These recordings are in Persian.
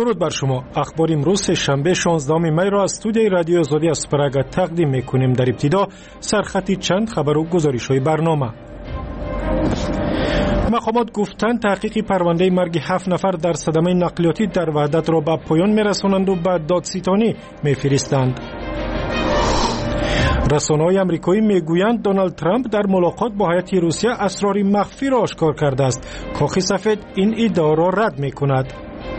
درود بر شما. اخبار امروز شنبه 16 می را از استودیوی رادیو آزادی از پراگ تقدیم می‌کنیم. در ابتدا سرخطی چند خبر و گزارش‌های برنامه. مقامات گفتند تحقیق پرونده مرگ 7 نفر در صدمه نقلیاتی در وحدت را به پایان می‌رسانند و به دادستانی می‌فرستند. رسانه‌های آمریکایی میگویند دونالد ترامپ در ملاقات با هیئت روسیه اسرار مخفی را آشکار کرده است. کاخ سفید این ادعا را رد می‌کند.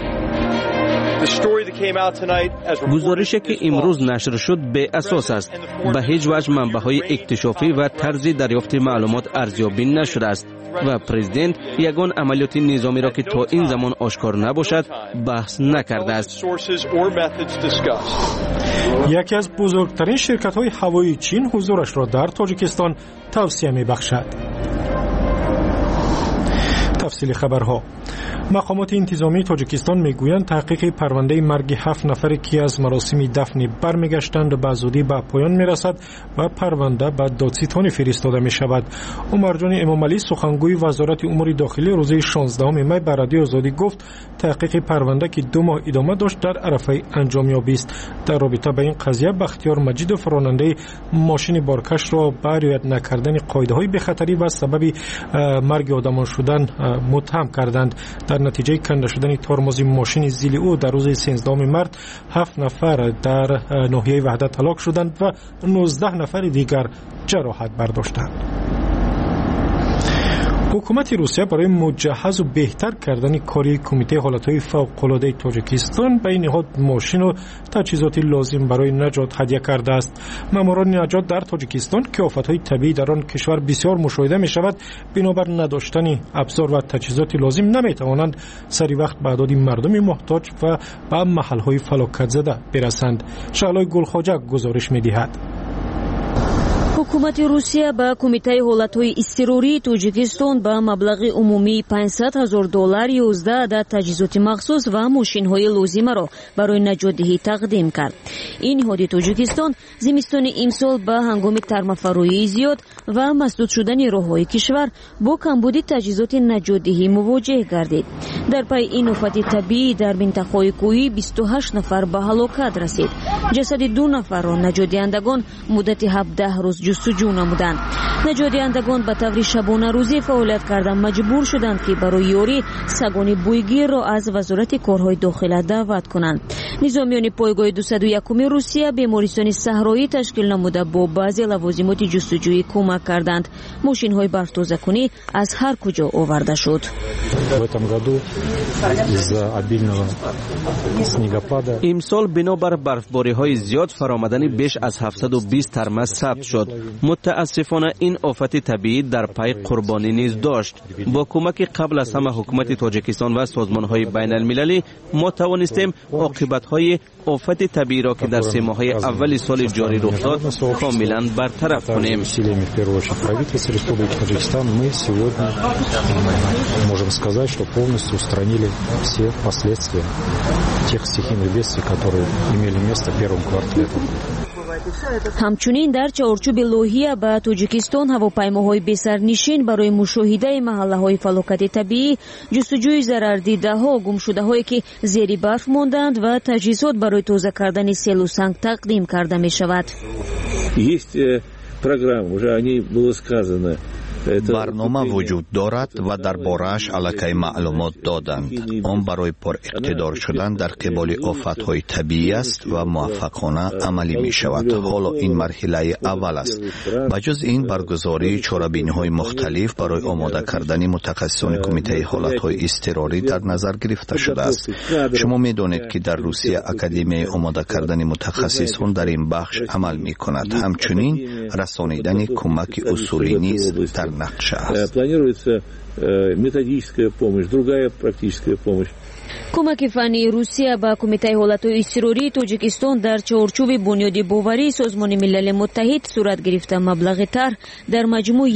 گزارشی که امروز نشر شد به اساس است. به هیچ وجه منبع‌های اکتشافی و طرز دریافت معلومات ارزیابی نشده است و پرزیدنت یگان عملیات نظامی را که تا این زمان آشکار نباشد بحث نکرده است. یکی از بزرگترین شرکت‌های هوایی چین حضورش را در تاجیکستان توصیه می‌بخشد. تفصیل خبرها. مقامات انتظامی تاجیکستان میگویند تحقیق پرونده مرگ 7 نفری که از مراسم دفن برمیگشتند به زودی به پایان میرسد و پرونده به دادستانی فرستاده می شود. عمرجان امامعلی سخنگوی وزارت امور داخلی روز 16 می به رادیو آزادی گفت تحقیق پرونده که 2 ماه ادامه داشت در عرفه انجامیابی است. در رابطه با این قضیه بختیار مجید راننده ماشین بارکش را به رعایت نکردن قاعده‌های بی‌خطری و سبب مرگ آدمان شدن متهم کردند. در نتیجه کنده شدن ترمز ماشین زیلی او در روز 13 مارس 7 نفر در ناحیه وحدت هلاک شدند و 19 نفر دیگر جراحت برداشتند. حکومت روسیه برای مجهز و بهتر کردن کاری کمیته حالتهای فوق‌العاده تاجیکستان به این نهاد ماشین و تجهیزات لازم برای نجات هدیه کرده است. ماموران نجات در تاجیکستان که آفت‌های طبیعی در آن کشور بسیار مشاهده می شود بنابر نداشتن ابزار و تجهیزات لازم نمی توانند سری وقت به اعداد مردم محتاج و به محل‌های فلاکت زده برسند. شعلای گلخواجه گزارش می دهد. حکومت روسیه به کمیته حالتهای اضطراری تاجیکستان به مبلغ عمومی $500,000 11 عدد تجهیزات مخصوص و ماشین‌های لازم را برای نجات‌دهی تقدیم کرد. این نهاد تاجیکستان زمستان امسال به هنگام ترمفروری زیاد و مسدود شدن راه‌های کشور با کمبود تجهیزات نجات‌دهی مواجه گردید. در پی این آفت طبیعی در منطقه‌های کوهی 28 نفر به هلاکت رسید. جسد 2 نفر را نجات دهندگان مدت 17 روز جستجو نمودند. نجات دهندگان به طور شبانه روزی فعالیت کردن مجبور شدند که برای یاری سگان بویگیر را از وزارت کارهای داخله دعوت کنند. نظامیان پایگاه 201 روسیه بیمارستان صحرایی تشکیل نموده با بعضی لوازمات جستجویی کمک کردند. ماشین‌های برف‌تازه‌کنی از هر کجا آورده شد. امسال بنابر برفباری‌های زیاد فرآمدن بیش از 720 ترمز ثبت شد. متاسفانه این آفت طبیعی در پی قربانی نیز داشت. با کمک قبل از همه حکومت تاجیکستان و سازمان‌های بین‌المللی ما توانستیم عاقبت‌های آفت طبیعی را که در 3 ماه اول سال جاری رخ داد کاملا برطرف کنیم. Можем сказать, что полностью устранили все последствия тех стихийных бедствий, которые имели место в первом квартале этого года. همچنین در چارچوب لوحیه به تاجیکستان هواپیماهای بسرنشین برای مشاهده محله‌های فلاکت طبیعی، جستجوی ضرردیده‌ها، گمشده‌هایی که زیر برف ماندند و تجهیزات برای تازه کردن سیل و سنگ تقدیم کرده می‌شود. Есть программа, уже о ней было сказано. برنامه وجود دارد و در بارش علاقه معلومات دادند. آن برای پر اقتدار شدن در قبال آفت‌های طبیعی است و موفقانه عملی می شود. حالا این مرحله اول است. بجز این برگزاری چاره‌بینی‌های مختلف برای آماده کردن متخصصان کمیته حالت‌های اضطراری در نظر گرفته شده است. شما می دانید که در روسیه اکادمی آماده کردن متخصصان در این بخش عمل می کند. همچنین رسانیدن کمک اصولی نیز در نقشه است. کمک فنی روسیه به کمیته حالتهای اضطراری تاجیکستان در چارچوب بنیاد باوری سازمان ملل متحد صورت گرفته مبلغ طرح در مجموع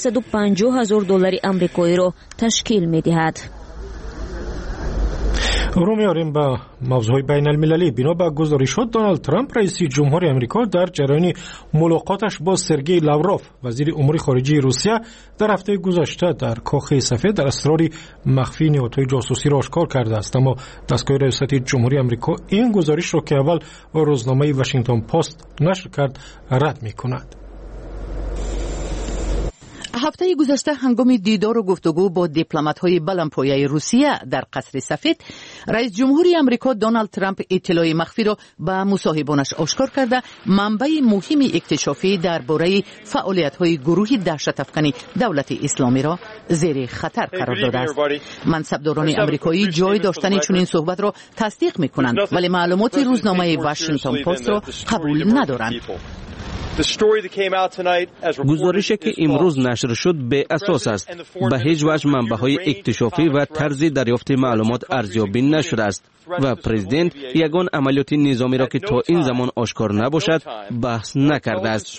$1,650,000 آمریکایی را تشکیل می دهد. رو میاریم با موضوع بین المللی. بنا به گزارشات دونالد ترامپ رئیس جمهور آمریکا در جریان ملاقاتش با سرگئی لاوروف وزیر امور خارجه روسیه در هفته گذشته در کاخ سفید در اسرار مخفی نهادهای جاسوسی را آشکار کرده است، اما دستگاه ریاست جمهوری آمریکا این گزارش را که اول روزنامه واشنگتن پست نشر کرد رد می‌کند. هفته گذشته هنگام دیدار و گفتگو با دیپلمات‌های بلندپایه روسیه در قصر سفید، رئیس جمهوری آمریکا دونالد ترامپ اطلاع مخفی را به مصاحبانش آشکار کرده منبع مهم اکتشافی درباره فعالیت‌های گروه دهشت‌افکن دولت اسلامی را زیر خطر قرار داده است. منصبداران آمریکایی جای داشتن چنین صحبت را تصدیق می‌کنند، ولی معلومات روزنامه واشنگتن پست را قبول ندارند. گزارشی که امروز نشر شد به اساس است. به هیچ وجه منبع‌های اکتشافی و طرز دریافت معلومات ارزیابی نشده است و پرزیدنت یگان عملیات نظامی را که تا این زمان آشکار نباشد بحث نکرده است.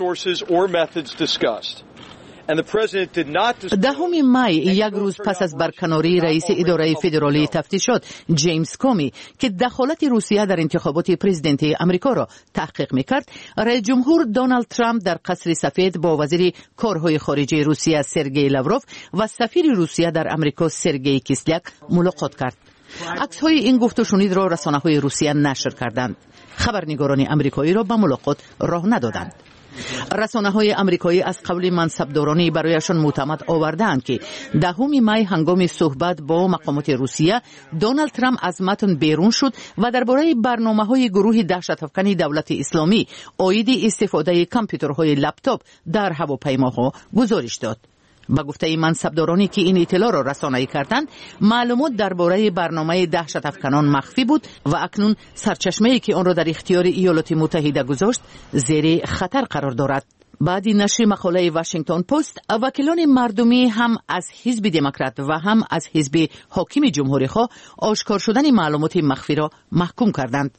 10 می، یک روز پس از برکناری رئیس اداره فدرالی تفتیشات جیمز کومی که دخالت روسیه در انتخابات پرزیدنتی آمریکا را تحقیق می‌کرد، رئیس جمهور دونالد ترامپ در قصر سفید با وزیر کارهای خارجه روسیه سرگئی لاوروف و سفیر روسیه در آمریکا سرگئی کیسلیاک ملاقات کرد. عکس‌های این گفت و شنید را رسانه‌های روسیه نشر کردند. خبرنگاران آمریکایی را به ملاقات راه ندادند. رسانه‌های آمریکایی از قول منصبدارانی برایشان معتمد آوردند که 10 می هنگام صحبت با مقامات روسیه دونالد ترامپ از متن بیرون شد و درباره برنامه‌های گروه دهشت‌افکن دولت اسلامی عاید استفاده کامپیوترهای لپتاپ در هواپیماها گزارش داد. با گفته منصبدارانی که این اطلاع را رسانه‌ای کردند، معلومات درباره برنامه دهشت‌افکنان مخفی بود و اکنون سرچشمه‌ای که آن را در اختیار ایالات متحده گذاشت زیر خطر قرار دارد. بعد نشر مقاله واشنگتن پست، وکیلان مردمی هم از حزب دموکرات و هم از حزب حاکم جمهوری‌خواه آشکار شدن معلومات مخفی را محکوم کردند.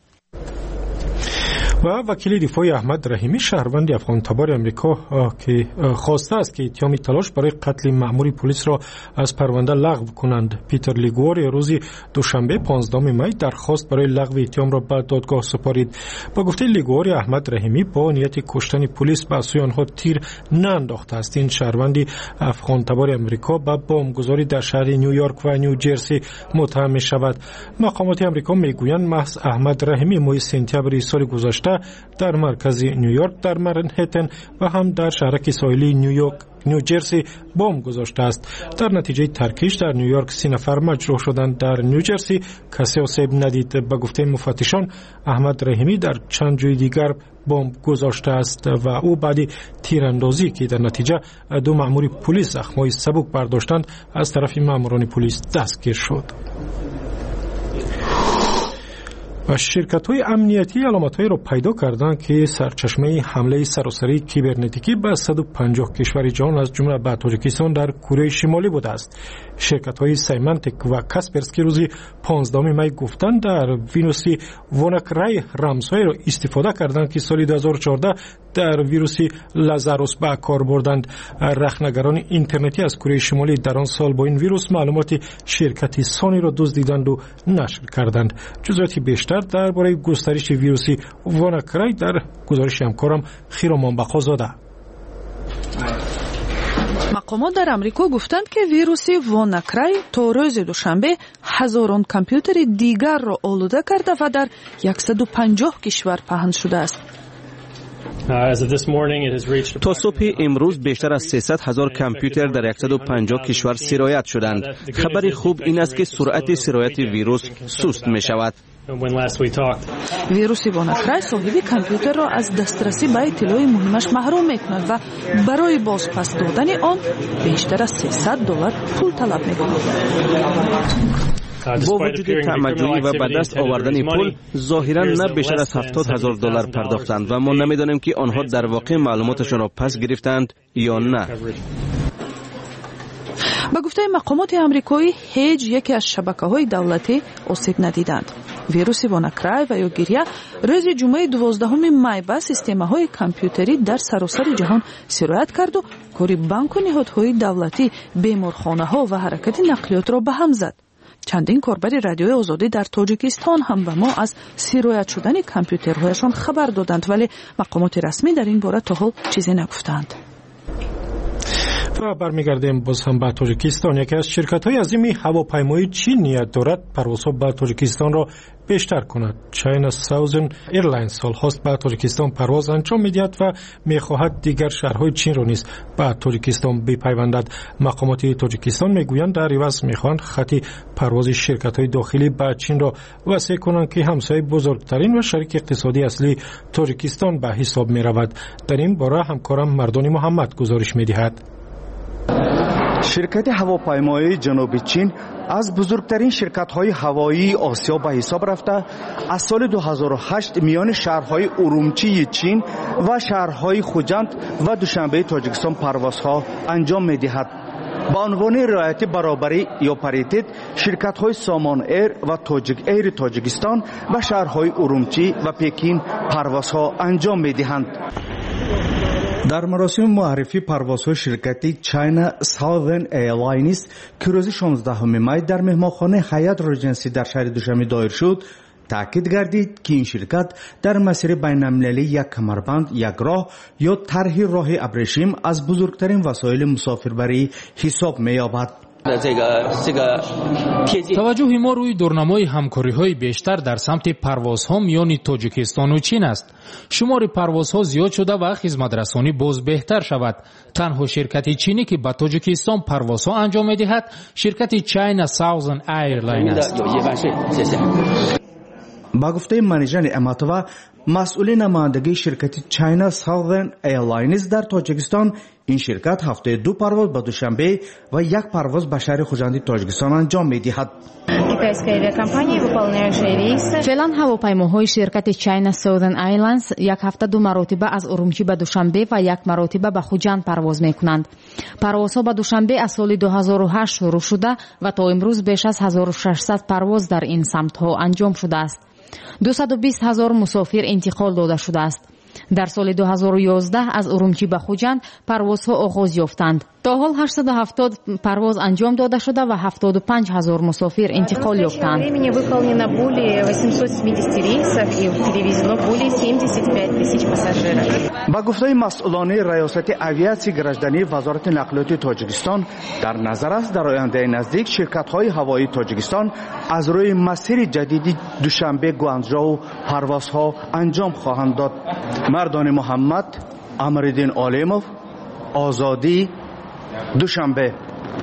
و وکیل دفاع احمد رحیمی شهروند افغان تبار آمریکا که خواسته است که اتهام تلاش برای قتل مأمور پلیس را از پرونده لغو کنند. پیتر لیگوار روز دوشنبه 15 می درخواست برای لغو اتهام را به دادگاه سپارید. با گفته لیگوار، احمد رحیمی با نیت کشتن پلیس به سوی آنها تیر نانداخته است. این شهروند افغان تبار آمریکا به بمبگذاری در شهر نیویورک و نیوجرسی متهم می شود. مقامات آمریکا میگویند محض احمد رحیمی ماه سپتامبر سال گذشته در مرکز نیویورک در منهتن و هم در شهرک ساحلی نیوجرسی بمب گذاشته است. در نتیجه ترکیش در نیویورک 3 نفر مجروح شدند. در نیوجرسی کسی آسیب ندید. به گفته مفتشان، احمد رحیمی در چند جای دیگر بمب گذاشته است و او بعد تیراندازی که در نتیجه 2 مأمور پلیس زخم‌های سبک برداشتند از طرف مأموران پلیس دستگیر شد. و شرکت‌های امنیتی علامت‌هایی را پیدا کردند که سرچشمه حمله سراسری کیبرنتیکی به 150 کشور جهان از جمله به تاجیکستان در کره شمالی بوده است. شرکت‌های سایمنتک و کاسپرسکی روز 15 می گفتند در ویروس واناکرای رمزهای را استفاده کردند که سال 2014 در ویروس لازاروس به کار بردند. رخنگران اینترنتی از کره شمالی در آن سال با این ویروس معلومات شرکت سونی را دزدیدند و نشر کردند. جزئیات بیشتر درباره گسترش ویروس واناکرای در گزارش همکارم خیرامان بقازاده. مقامات در امریکا گفتند که ویروس واناکرای تا روز دوشنبه هزاران کامپیوتر دیگر را آلوده کرده و در 150 کشور پهن شده است. تا صبح امروز بیشتر از 300,000 کامپیوتر در 150 کشور سرایت شدند. خبر خوب این است که سرعت سرایت ویروس سست می شود. ویروس واناکرای صاحب کامپیوتر را از دسترسی به اطلاع مهمش محروم می‌کند و برای بازپس دادن آن بیشتر از $300 پول طلب می‌کند. با وجود تعمدجویی و به دست آوردن پول، ظاهراً نه بیشتر از $70,000 پرداختند و ما نمی‌دانیم که آنها در واقع معلوماتشان را پس گرفتند یا نه. با گفته مقامات آمریکایی، هیچ یکی از شبکه‌های دولتی آسیب ندیدند. ویروس واناکرای و یا گریه روز جمعه 12 می به سیستم‌های کامپیوتری در سراسر جهان سرایت کرد و کاری بانک و نهادهای دولتی، بیمارخانه‌ها و حرکت نقلیات را به هم زد. چندین کاربر رادیوی آزادی در تاجیکستان هم به ما از سرایت شدن کامپیوترهایشان خبر دادند، ولی مقامات رسمی در این باره تا حال چیزی نگفتند. و برمیگردیم باز هم به تاجیکستان. یکی از شرکت‌های عظیم هواپیمایی چین نیت دارد پروازها به تاجیکستان را بیشتر کند. چاینا ساوزن ایرلاینز سال‌هاست به تاجیکستان پرواز انجام می‌دهد و می‌خواهد دیگر شهرهای چین را نیز به تاجیکستان بپیوندد. مقامات تاجیکستان می‌گویند در عوض می‌خواهند خط پرواز شرکت‌های داخلی به چین را وسیع کنند که همسایه بزرگترین و شریک اقتصادی اصلی تاجیکستان به حساب می‌رود. در این باره همکارم مردان محمد گزارش می‌دهد. شرکت هواپیمایی جنوبی چین از بزرگترین شرکت‌های هوایی آسیا به حساب رفته از سال 2008 میان شهرهای ارومچی چین و شهرهای خوجند و دوشنبه تاجیکستان پروازها انجام می‌دهد. با عنوان رعایت برابری یا پاریتت، شرکت‌های سامان ایر و تاجیک ایر تاجیکستان به شهرهای ارومچی و پکین پروازها انجام می‌دهند. در مراسم معرفی پروازهای شرکتی چاینا ساوزرن ایرلاینز که روز 16 می در مهمانخانه هیات ریجنسی در شهر دوشنبه دایر شد، تاکید گردید که این شرکت در مسیر بین‌المللی یک کمربند یک راه یا طرح راه ابریشم از بزرگترین وسایل مسافربری حساب می‌یابد. توجه ما روی دورنمای همکاری‌های بیشتر در سمت پروازها میان تاجیکستان و چین است. شمار پروازها زیاد شده و خدمت‌رسانی باز بهتر شود. تنها شرکت چینی که به تاجیکستان پروازها انجام می‌دهد شرکت چاینا ساوزرن ایرلاین است. با گفته منیژر اماتووا، مسئول نمایندگی شرکت چاینا ساوزرن ایرلاینز در تاجیکستان، این شرکت هفته 2 پرواز به دوشنبه و 1 پرواز به شهر خوجندی تاجیکستان انجام می‌دهد. فعلا هواپیماهای شرکت چاینا ساوزرن ایرلاینز یک هفته 2 مرتبه از ارومچی به دوشنبه و 1 مرتبه به خوجند پرواز می‌کنند. پروازها به دوشنبه از سال 2008 شروع شده و تا امروز بیش از 1600 پرواز در این سمت‌ها انجام شده است. 220,000 مسافر انتقال داده شده است. در سال 2011 از ارومچی به خوجند پروازها آغاز یافتند. تا حال 870 پرواز انجام داده شده و 75,000 مسافر انتقال یافتند. با گفته مسئولان ریاست اویاسیون گردنی وزارت نقلیات تاجیکستان، در نظر است در آینده نزدیک شرکت‌های هوایی تاجیکستان از روی مسیر جدیدی دوشنبه گوانجژو پروازها انجام خواهند داد. مردان محمد، امرالدین عالموف، آزادی، دوشنبه.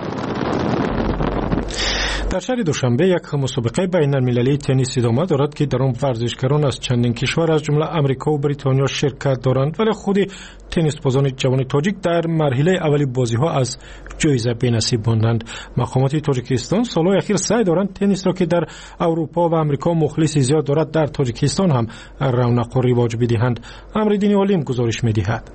در شهر دوشنبه یک مسابقه بین المللی تنیس ادامه دارد که در آن ورزشکاران از چندین کشور از جمله امریکا و بریتانیا شرکت دارند، ولی خود تنیسبازان جوان تاجیک در مرحله اولی بازی‌ها از جایزه بی‌نصیب ماندند. مقامات تاجیکستان سال‌های اخیر سعی دارند تنیس را که در اروپا و امریکا مخلص زیاد دارد در تاجیکستان هم رونق و رواج بدهند. امرالدین عالم گزارش می‌دهد.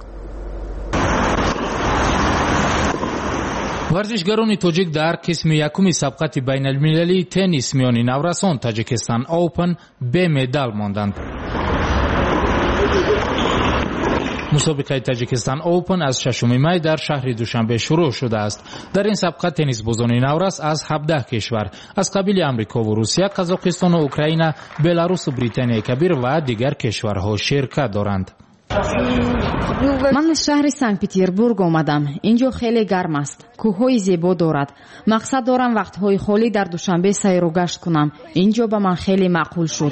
ورزشگران تاجیک در قسم یکم سبقت بین المللی تنیس میان نورسان تاجیکستان اوپن به مدال ماندند. مسابقه تاجیکستان اوپن از 6 می در شهر دوشنبه شروع شده است. در این سبقت تنیس بازان نورس از 17 کشور از قبیل امریکا و روسیه، قزاقستان و اوکراین، بلاروس و بریتانیای کبیر و دیگر کشورها شرکت دارند. من از شهر سنت پترزبورگ آمدم. اینجا خیلی گرم است. کوههای زیبا دارد. مقصد دارم وقتهای خالی در دوشنبه سیر و گشت کنم. اینجا به من خیلی معقول شد.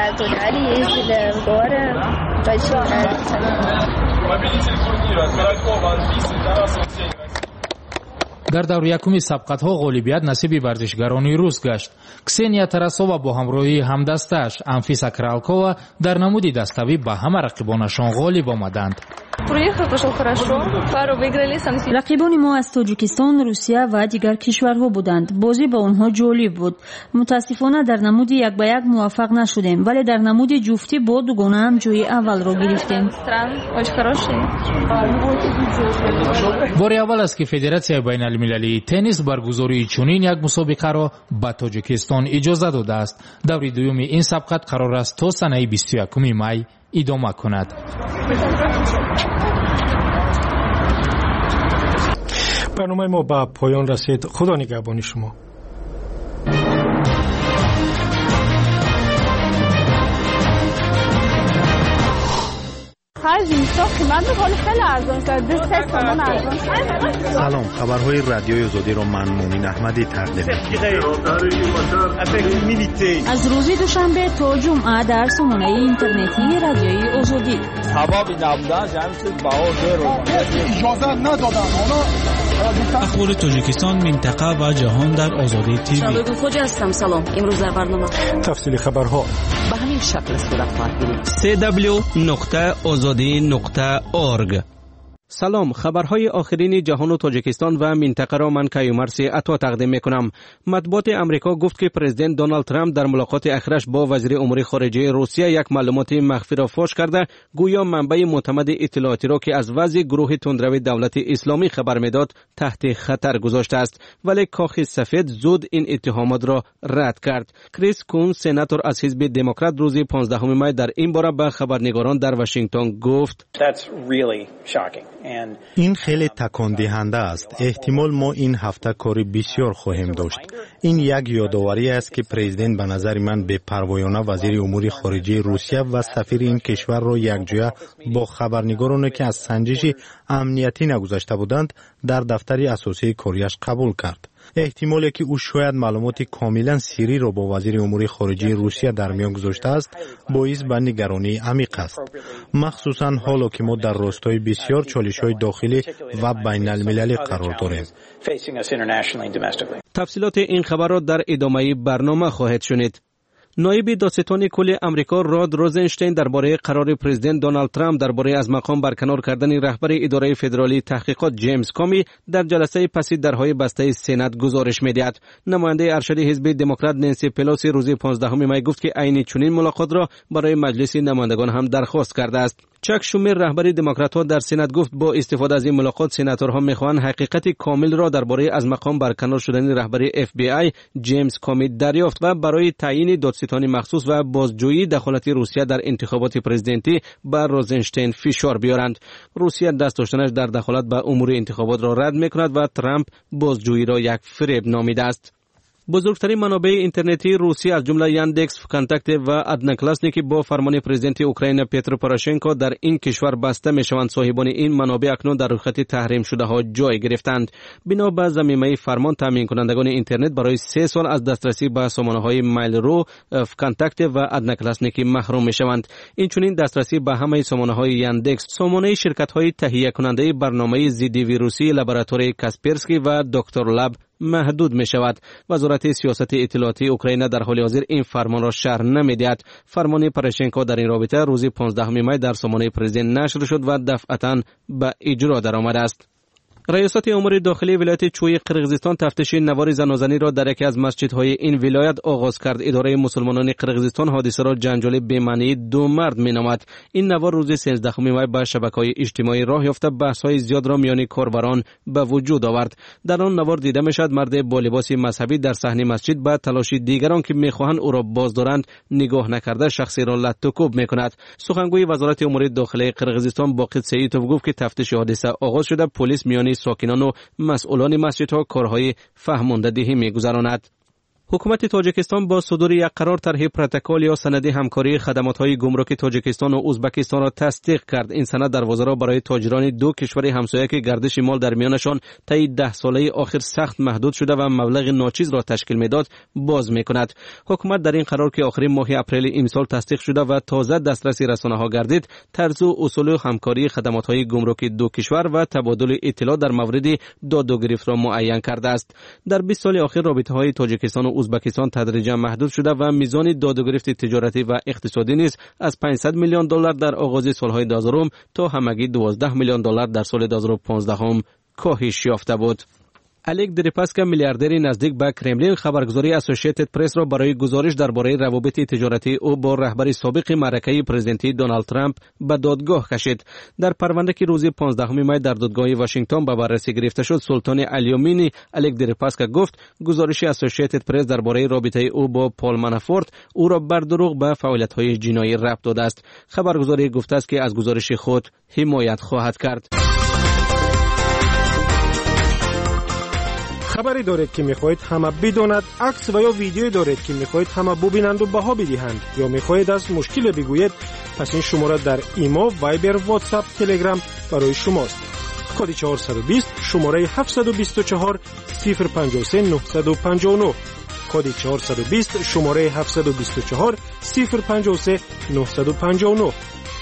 در دور یکم سبقت‌ها غالبیت نصیب ورزشگران روس گشت. کسنیا تراسووا با همراهی همدستش انفیسا کرالکووا در نمود دستاوی با همه رقیبانشان غالب آمدند. رقیبان ما از تاجیکستان، روسیه و دیگر کشورها بودند. بازی با آنها جالب بود. متاسفانه در نمود 1 به 1 موفق نشدیم، ولی در نمود جفتی با دوگانه هم جای اول را گرفتیم. بار اول است که فدراسیون بین المللی تنیس برگزاری چنین یک مسابقه را به تاجیکستان اجازه داده است. دور دوم این سبقت قرار است تا سنه 21 می ادامه کند. برنامه ما به پایان رسید. خدا نگهبان شما. خرج اینستا قیمت ولی خیلی ارزان است. 3 تومان ارزان. سلام، خبرهای رادیوی آزادی رو من مومین احمدی تقدیم می‌کنم. از روز دوشنبه تا جمعه در سامانه اینترنتی رادیوی آزادی. اخبار تاجیکستان، منطقه و جهان در آزادی تیوی. شبکه خوج هستم. سلام. امروز در برنامه تفصیل خبرها به همین شکل صورت خواهد گرفت. www.azadi.org. سلام، خبرهای آخرین جهان و تاجیکستان و منطقه را من کیومرسی عطا تقدیم میکنم. مطبوعات امریکا گفت که پرزیدنت دونالد ترامپ در ملاقات اخیرش با وزیر امور خارجه روسیه یک معلومات مخفی را فاش کرده، گویا منبع معتمد اطلاعاتی را که از وضع گروه تندرو دولت اسلامی خبر میداد تحت خطر گذاشته است، ولی کاخ سفید زود این اتهامات را رد کرد. کریس کون، سناتور از حزب دموکرات، روز 15 می در این باره به خبرنگاران در واشنگتن گفت: این خیلی تکان دهنده است. احتمال ما این هفته کاری بسیار خواهیم داشت. این یک یادآوری است که پرزیدنت به نظر من بی‌پروایانه وزیر امور خارجه روسیه و سفیر این کشور را یکجا با خبرنگارانی که از سنجش امنیتی نگذشته بودند در دفتر اساسی کاریش قبول کرد. احتمالی که او شاید معلومات کاملا سری را با وزیر امور خارجه روسیه در میان گذاشته است باعث به نگرانی عمیق است، مخصوصا حالا که ما در راستای بسیار چالش‌های داخلی و بین المللی قرار داریم. تفصیلات این خبر را در ادامه برنامه خواهید شنید. نایب دادستان کل امریکا راد روزنشتین درباره قرار پرزیدنت دونالد ترامپ درباره از مقام برکنار کردن رهبر اداره فدرالی تحقیقات جیمز کامی در جلسه پس درهای بسته سنا گزارش می‌دهد. نماینده ارشد حزب دموکرات نانسی پلوسی روز 15 می گفت که عین چنین ملاقات را برای مجلس نمایندگان هم درخواست کرده است. چک شومر، رهبر دموکرات‌ها، در سنات گفت با استفاده از این ملاقات سناتورها می‌خواهند حقیقت کامل را درباره از مقام برکنار شدن رهبر FBI جیمز کامی دریافت و برای تعیین دادستان مخصوص و بازجویی دخالت روسیه در انتخابات پرزیدنتی بر روزنشتین فشار بیارند. روسیه دست داشتنش در دخالت به امور انتخابات را رد می‌کند و ترامپ بازجویی را یک فریب نامیده است. بزرگترین منابع اینترنتی روسیه از جمله یاندکس، کانتاکت و ادناکلاسنیکی با فرمان پرزیدنت اوکراین پیتر پوروشنکو در این کشور بسته میشوند. صاحبان این منابع اکنون در رخصت تحریم شده ها جای گرفتند. بنا به ضمیمه فرمان، تامین کنندگان اینترنت برای 3 سال از دسترسی به سامانه‌های مایل رو، کانتاکت و ادناکلاسنیکی محروم میشوند. این چنین دسترسی به همه سامانه‌های یاندکس، سامانه شرکت‌های تهیه کننده برنامه ضد ویروسی لابراتوری کاسپرسکی و دکتر لب محدود می شود. وزارت سیاست اطلاعاتی اوکراین در حال حاضر این فرمان را شرح نمی‌دهد. فرمان پوروشنکو در این رابطه روز 15 می در سامانه پرزیدنت نشر شد و دفعتاً به اجرا درآمده است. ریاست امور داخلی ولایت چوی قرقیزستان تفتیش نوار زنازنی را در یکی از مسجدهای این ولایت آغاز کرد. اداره مسلمانان قرقیزستان حادثه را جنجال بی‌معنی 2 مرد می‌نامد. این نوار روز 13 می به شبکه‌های اجتماعی راه یافته بحث‌های زیاد را میان کاربران به وجود آورد. در آن نوار دیده می‌شد مرد با لباس مذهبی در صحن مسجد با تلاش دیگران که می‌خواهند او را بازدارند نگاه نکرده شخصی را لط و کوب می‌کند. سخنگوی وزارت امور داخلی قرقیزستان باقی سیدوف گفت که تفتیش حادثه آغاز شده. پلیس میان ساکنان و مسئولان مسجدها کارهای فهماندهی می‌گذراند. حکومت تاجیکستان با صدور یک قرار طرح پروتکل یا سند همکاری خدمات‌های گمرک تاجیکستان و ازبکستان را تصدیق کرد. این سند در وزارت برای تاجران 2 کشور همسایه که گردش مال در میانشان طی 10 ساله آخر سخت محدود شده و مبلغ ناچیز را تشکیل میداد باز میکند. حکومت در این قرار که آخرین ماه اپریل امسال تصدیق شده و تازه دسترسی رسانه‌ها گردید، طرز و اصول همکاری خدمات‌های گمرک 2 کشور و تبادل اطلاع در مورد داد و گرفت را معین کرده است. در 20 سال اخیر رابطه‌های تاجیکستان و ازبکستان تدریجا محدود شده و میزان داد و گرفت تجارتی و اقتصادی نیز از $500 میلیون در آغاز سالهای 2000 تا همگی $12 میلیون در سال 2015 کاهش یافته بود. الک دریپاسکا، میلیاردر نزدیک به کرملین، خبرگزاری اسوسییتد پرس را برای گزارش درباره روابط تجارتی او با رهبر سابق معرکه پرزیدنتی دونالد ترامپ به دادگاه کشید. در پرونده که روز 15 می در دادگاه واشنگتن به بررسی گرفته شد، سلطان الیومینی الک دریپاسکا گفت گزارش اسوسییتد پرس درباره رابطه او با پال منافورت او را بر دروغ به فعالیت‌های جنایی ربط داده است. خبرگزاری گفته است که از گزارش خود حمایت خواهد کرد. خبری دارید که میخواهید همه بداند، عکس و یا ویدیویی دارید که میخواهید همه ببینند و بها بدهند، یا میخواهید از مشکل بگویید، پس این شماره در ایمو، وایبر، واتساپ، تلگرام برای شماست. کد 420 شماره 724 053 959. کد 420 شماره 724 053 959.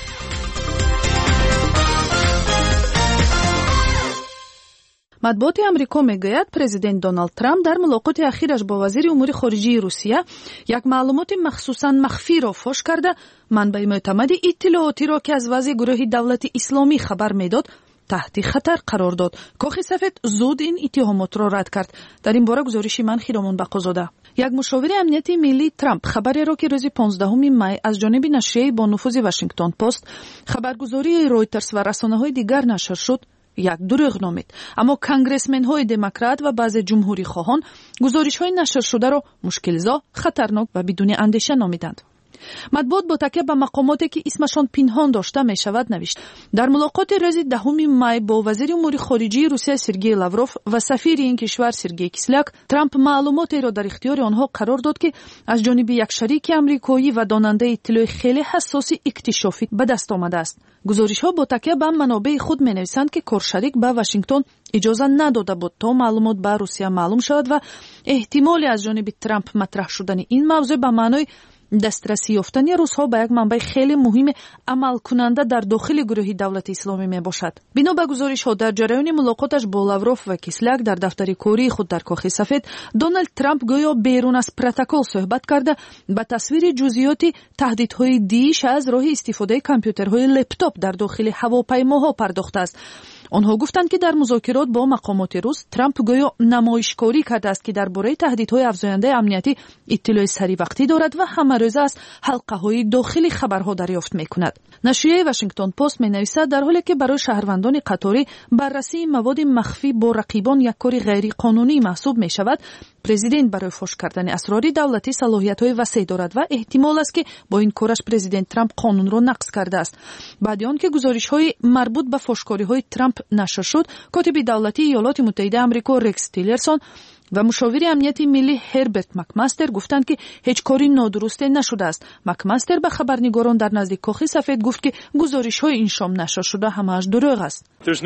матбуоти амрико мегӯяд президент Доналд Трамп дар мулоқоти ахираш бо вазири умури хориҷии Русия як маълумоти махсусан махфиро фош карда, манбаи мӯътамади иттилоотиро ки аз вазъи гурӯҳи давлати исломӣ хабар медод, таҳти хатар қарор дод. Кохи сафед зуд ин иттиҳомотро рад кард. дар ин бора гузориши ман Хиромон Бақозода. як мушовири амнияти миллии Трамп хабареро ки рӯзи 15 май аз ҷониби нашрияи бо нуфузи Вашингтон Пост, хабаргузории Reuters ва расонаҳои дигар нашр шуд, як дурӯғ номид. аммо конгрессменҳои демократ ва баъзе ҷумҳурихоҳон гузоришҳои нашршударо мушкилзо, хатарнок ва бидуни андеша номиданд. матбуот бо такя ба мақомоте ки исмашон пинҳон дошта мешавад навишт. дар мулоқоти рӯзи 10 май бо вазири умури хориҷии Русия Сергей Лавров ва сафири ин кишвар Сергей Кисляк, Трамп маълумотеро дар ихтиёри онҳо қарор дод ки аз ҷониби як шарики амрикоӣ ва донандаи иттилои хеле ҳассоси иктишофӣ ба даст омадааст. гузоришҳо бо такя ба манобеи худ менависанд ки коршарик ба Вашингтон иҷоза надода буд то маълумот ба Русия маълум шавад ва эҳтимоли аз ҷониби Трамп матраҳ шудани ин мавзӯъ ба маънои дастрасӣ ёфтани русҳо ба як манбаи хеле муҳими амалкунанда дар дохили гурӯҳи давлати исломӣ мебошад. бино ба гузоришҳо, дар ҷараёни мулоқоташ бо Лавров ва Кисляк дар дафтари кории худ дар Кохи сафед, Дональд Трамп гӯё берун аз протокол суҳбат карда ба тасвири ҷузъиёти таҳдидҳои Дииш аз роҳи истифодаи компютерҳои лептоп дар дохили ҳавопаймоҳо пардохтааст. онҳо гуфтанд ки дар музокирот бо мақомоти рус Трамп гӯё намоишкорӣ кардааст ки дар бораи таҳдидҳои афзояндаи амнияти иттилои саривақтӣ дорад ва ҳамарӯза аз ҳалқаҳои дохили хабарҳо дарёфт мекунад. нашрияи Вашингтон Пост менависад дар ҳоле ки барои шаҳрвандони қаторӣ баррасии маводи махфӣ бо рақибон як кори ғайриқонунӣ маҳсуб мешавад, президент барои фош кардани асрори давлатӣ салоҳиятҳои васеъ дорад ва эҳтимол аст ки бо ин кораш президент Трамп қонунро нақз кардааст. баъди он ки гузоришҳои марбут ба фошкориҳои Трамп нашр шуд, котиби давлатии Иёлоти Муттаҳидаи Амрико Рекс Тиллерсон ва мушовири амнияти миллӣ Ҳерберт Макмастер гуфтанд ки ҳеҷ кори нодурусте нашудааст. Макмастер ба хабарнигорон дар назди Кохи сафед гуфт ки гузоришҳои ин шом нашр шуда ҳамааш дурӯғ аст.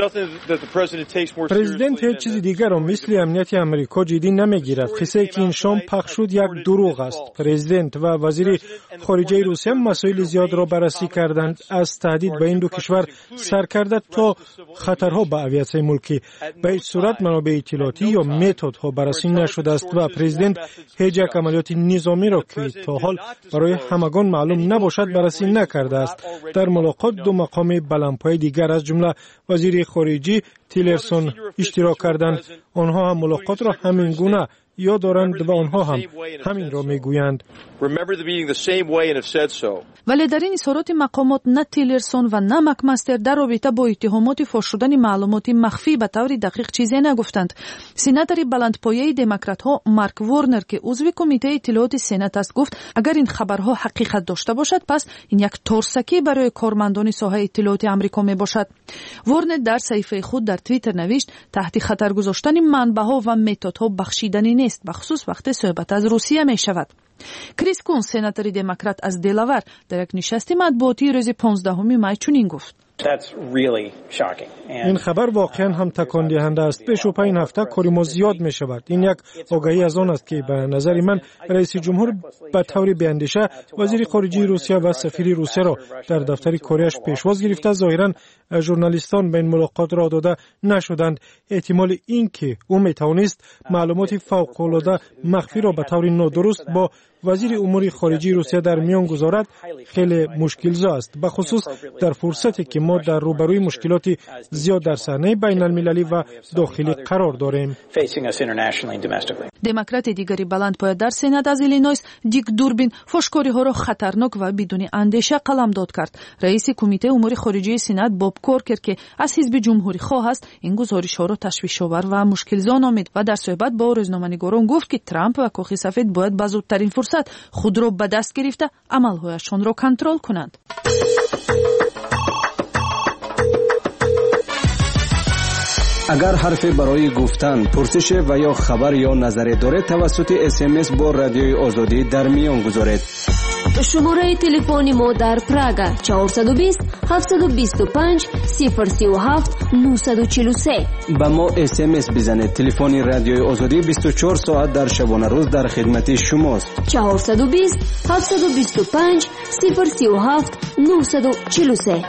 президент ҳеҷ чизи дигарро мисли амнияти амрико ҷиддӣ намегирад. қиссае ки ин шом пахш шуд як дурӯғ аст. президент ва вазири хориҷаи Русия масоили зиёдро баррасӣ карданд, аз таҳдид ба ин ду кишвар сар карда то хатарҳо ба авиатсияи мулкӣ. ба ҳеҷ сурат манобеъи иттилоотӣ ё методҳо баррасӣ нашудааст ва президент ҳеҷ як амалиёти низомиро ки то ҳол барои ҳамагон маълум набошад баррасӣ накардааст. дар мулоқот ду мақоми баландпояи дигар аз ҷумла вазири хориҷӣ Тиллерсон иштирок карданд. онҳо ҳам мулоқотро ҳамин гуна ёд доранд ва онҳо ҳам ҳаминро мегӯянд. вале дар ин изҳороти мақомот на Тиллерсон ва на Макмастер дар робита бо иттиҳомоти фош шудани маълумоти махфӣ ба таври дақиқ чизе нагуфтанд. сенатори баландпояи демократҳо Марк Ворнер ки узви кумитаи иттилооти сенат аст гуфт, агар ин хабарҳо ҳақиқат дошта бошад, пас ин як торсакӣ барои кормандони соҳаи иттилооти амрико мебошад. Ворнер дар саҳифаи худ дар Твиттер навишт: таҳти хатар гузоштани манбаъҳо ва методҳо бахшиданӣ нест, бахусус вақте суҳбат аз Русия мешавад. Крис Кунс, сенатори демократ аз Делавар, дар як нишасти матбуотии рӯзи 15 май чунин гуфт: ин хабар воқеан ҳам такондиҳанда аст. бешубҳа ин ҳафта кори мо зиёд мешавад. ин як огаҳӣ аз он аст ки ба назари ман раиси ҷумҳур ба таври беандеша вазири хориҷии Русия ва сафири Русияро дар дафтари корияш пешвоз гирифта, зоҳиран журналистон ба ин мулоқот роҳ дода нашуданд. эҳтимоли ин ки ӯ метавонист маълумоти фавқулода махфиро ба таври нодуруст бо вазири умури хориҷии Русия дар миён гузорад хеле мушкилзо аст, ба хусус дар фурсате ки мо дар рӯбарӯи мушкилоти зиёд дар саҳнаи байналмилалӣ ва дохилӣ қарор дорем. демократи дигари баландпоя дар сенат аз Иллинойс Дик Дурбин фошкориҳоро хатарнок ва бидуни андеша қаламдод кард. раиси кумитаи умури хориҷии сенат Боб Коркер ки аз ҳизби ҷумҳурихоҳ аст, ин гузоришҳоро ташвишовар ва мушкилзо номид ва дар суҳбат бо рӯзноманигорон гуфт ки Трамп ва Кохи сафед бояд ба зудтарин фурсат худро ба даст гирифта амалҳояшонро контрол кунанд. агар ҳарфе барои гуфтан, пурсише ва ё хабар ё назаре доред, тавассути SMS бо Радиои Озодӣ дар миён гузоред. شماره تلفن ما در پراگ 420 725 037 943. با ما SMS بزنید. تلفن رادیوی آزادی 24 ساعت در شبانه روز در خدمت شماست. 420 725 037 943.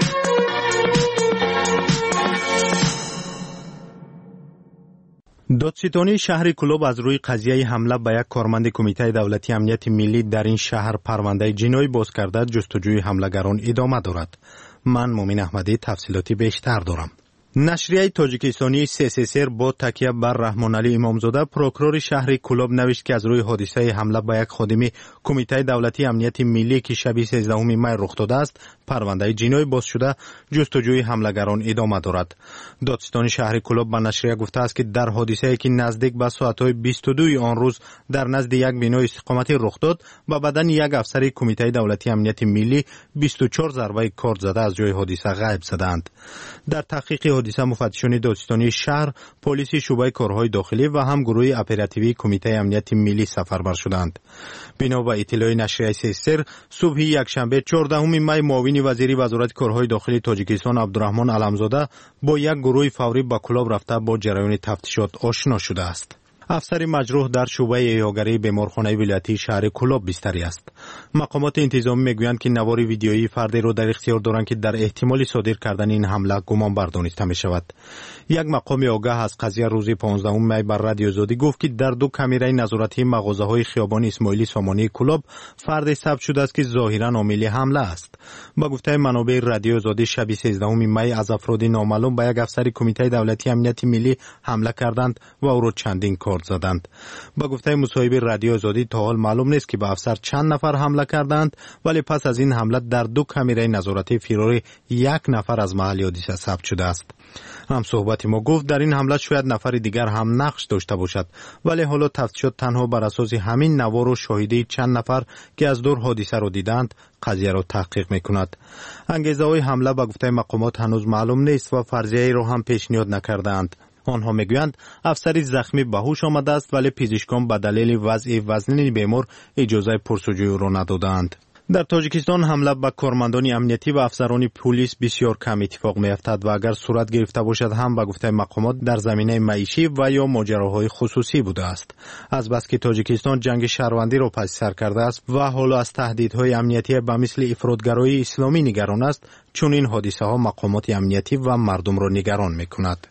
دادستانی شهر کلوب از روی قضیه حمله به یک کارمند کمیته دولتی امنیت ملی در این شهر پرونده جنایی باز کرده جستجوی حملگران ادامه دارد. من مومن احمدی تفصیلاتی بیشتر دارم. نشریه تاجیکستانی CCSR با تکیه بر رحمان علی امامزاده پروکرور شهر کلوب نوشت که از روی حادثه حمله به یک خادم کمیته دولتی امنیت ملی که شب 13 می رخ داده است پرونده جنایی باز شده جستجوی حملگران ادامه دارد. دادستان شهر کلوب به نشریه گفته است که در حادثه‌ای که نزدیک به ساعت‌های 22 آن روز در نزد یک بنای استقامتی رخ داد و بدن یک افسر کمیته دولتی امنیت ملی 24 ضربه کارد زده از جای حادثه غایب شدند. در تحقیق حادثه مفتشان دادستانی شهر، پلیس شعبه کارهای داخلی و هم گروه اپراتیوی کمیته امنیت ملی سفربر شدند. بنا به اطلاع نشریه CCSR صبح یکشنبه 14 می معاون وزیر وزارت کارهای داخلی تاجیکستان عبدالرحمن علمزاده با یک گروه فوری به کلوب رفته با جریان تفتیشات آشنا شده است. افسر مجروح در شعبه احیاگری بیمارخانه ولایتی شهر کلوب بستری است. مقامات انتظامی میگویند که نوار ویدیویی فردی را در اختیار دارند که در احتمال صادر کردن این حمله گمان بردانسته می شود. یک مقام آگاه از قضیه روز 15 می بر رادیو آزادی گفت که در دو کامره نظارتی مغازه‌های خیابان اسماعیلی سامانی کلوب فرد ثبت شده است که ظاهرا عامل حمله است. با گفته منابع رادیو آزادی شب 13 می از افراد نامعلوم به یک افسر کمیته دولتی امنیت ملی حمله کردند و او را چندین کارد زدند. با گفته مصاحب رادیو آزادی تا حال معلوم نیست که به افسر چند نفر حمله کردند، ولی پس از این حمله در دو کامره نظارتی فرار یک نفر از محل حادثه ثبت شده است. هم صحبت ما گفت در این حمله شاید نفر دیگر هم نقش داشته باشد، ولی حالا تفتیشات تنها بر اساس همین نوار و شاهدی چند نفر که از دور حادثه را دیدند قضیه را تحقیق میکند. انگیزه های حمله به گفته مقامات هنوز معلوم نیست و فرضیه را هم پیشنهاد نکردند. آنها میگویند افسری زخمی به هوش آمده است، ولی پزشکان به دلیل وضع وزنی بیمار اجازه پرسجویی را ندادند. در تاجیکستان حمله به کارمندان امنیتی و افسران پلیس بسیار کم اتفاق میافتد و اگر صورت گرفته باشد هم به گفته مقامات در زمینه معیشی و یا ماجراهای خصوصی بوده است. از بس که تاجیکستان جنگ شهروندی را پس سر کرده است و حالا از تهدیدهای امنیتی به مثل افراطگرایی اسلامی نگران است، چون این حادثه ها مقامات امنیتی و مردم را نگران میکند.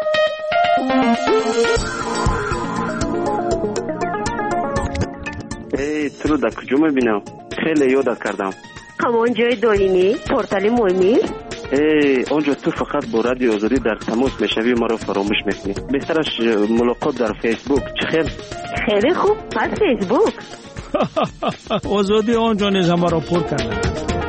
تو رو در کجا میبینم؟ خیلی یادت کردم. همان جای دارینی؟ پورتال مهمی؟ اونجا تو فقط با رادیو آزادی در تماس میشوی ما رو فراموش میکنی. بهترش ملاقات در فیسبوک. چه خیلی خوب. پس فیسبوک آزادی آنجا نیز همه را پر کرده.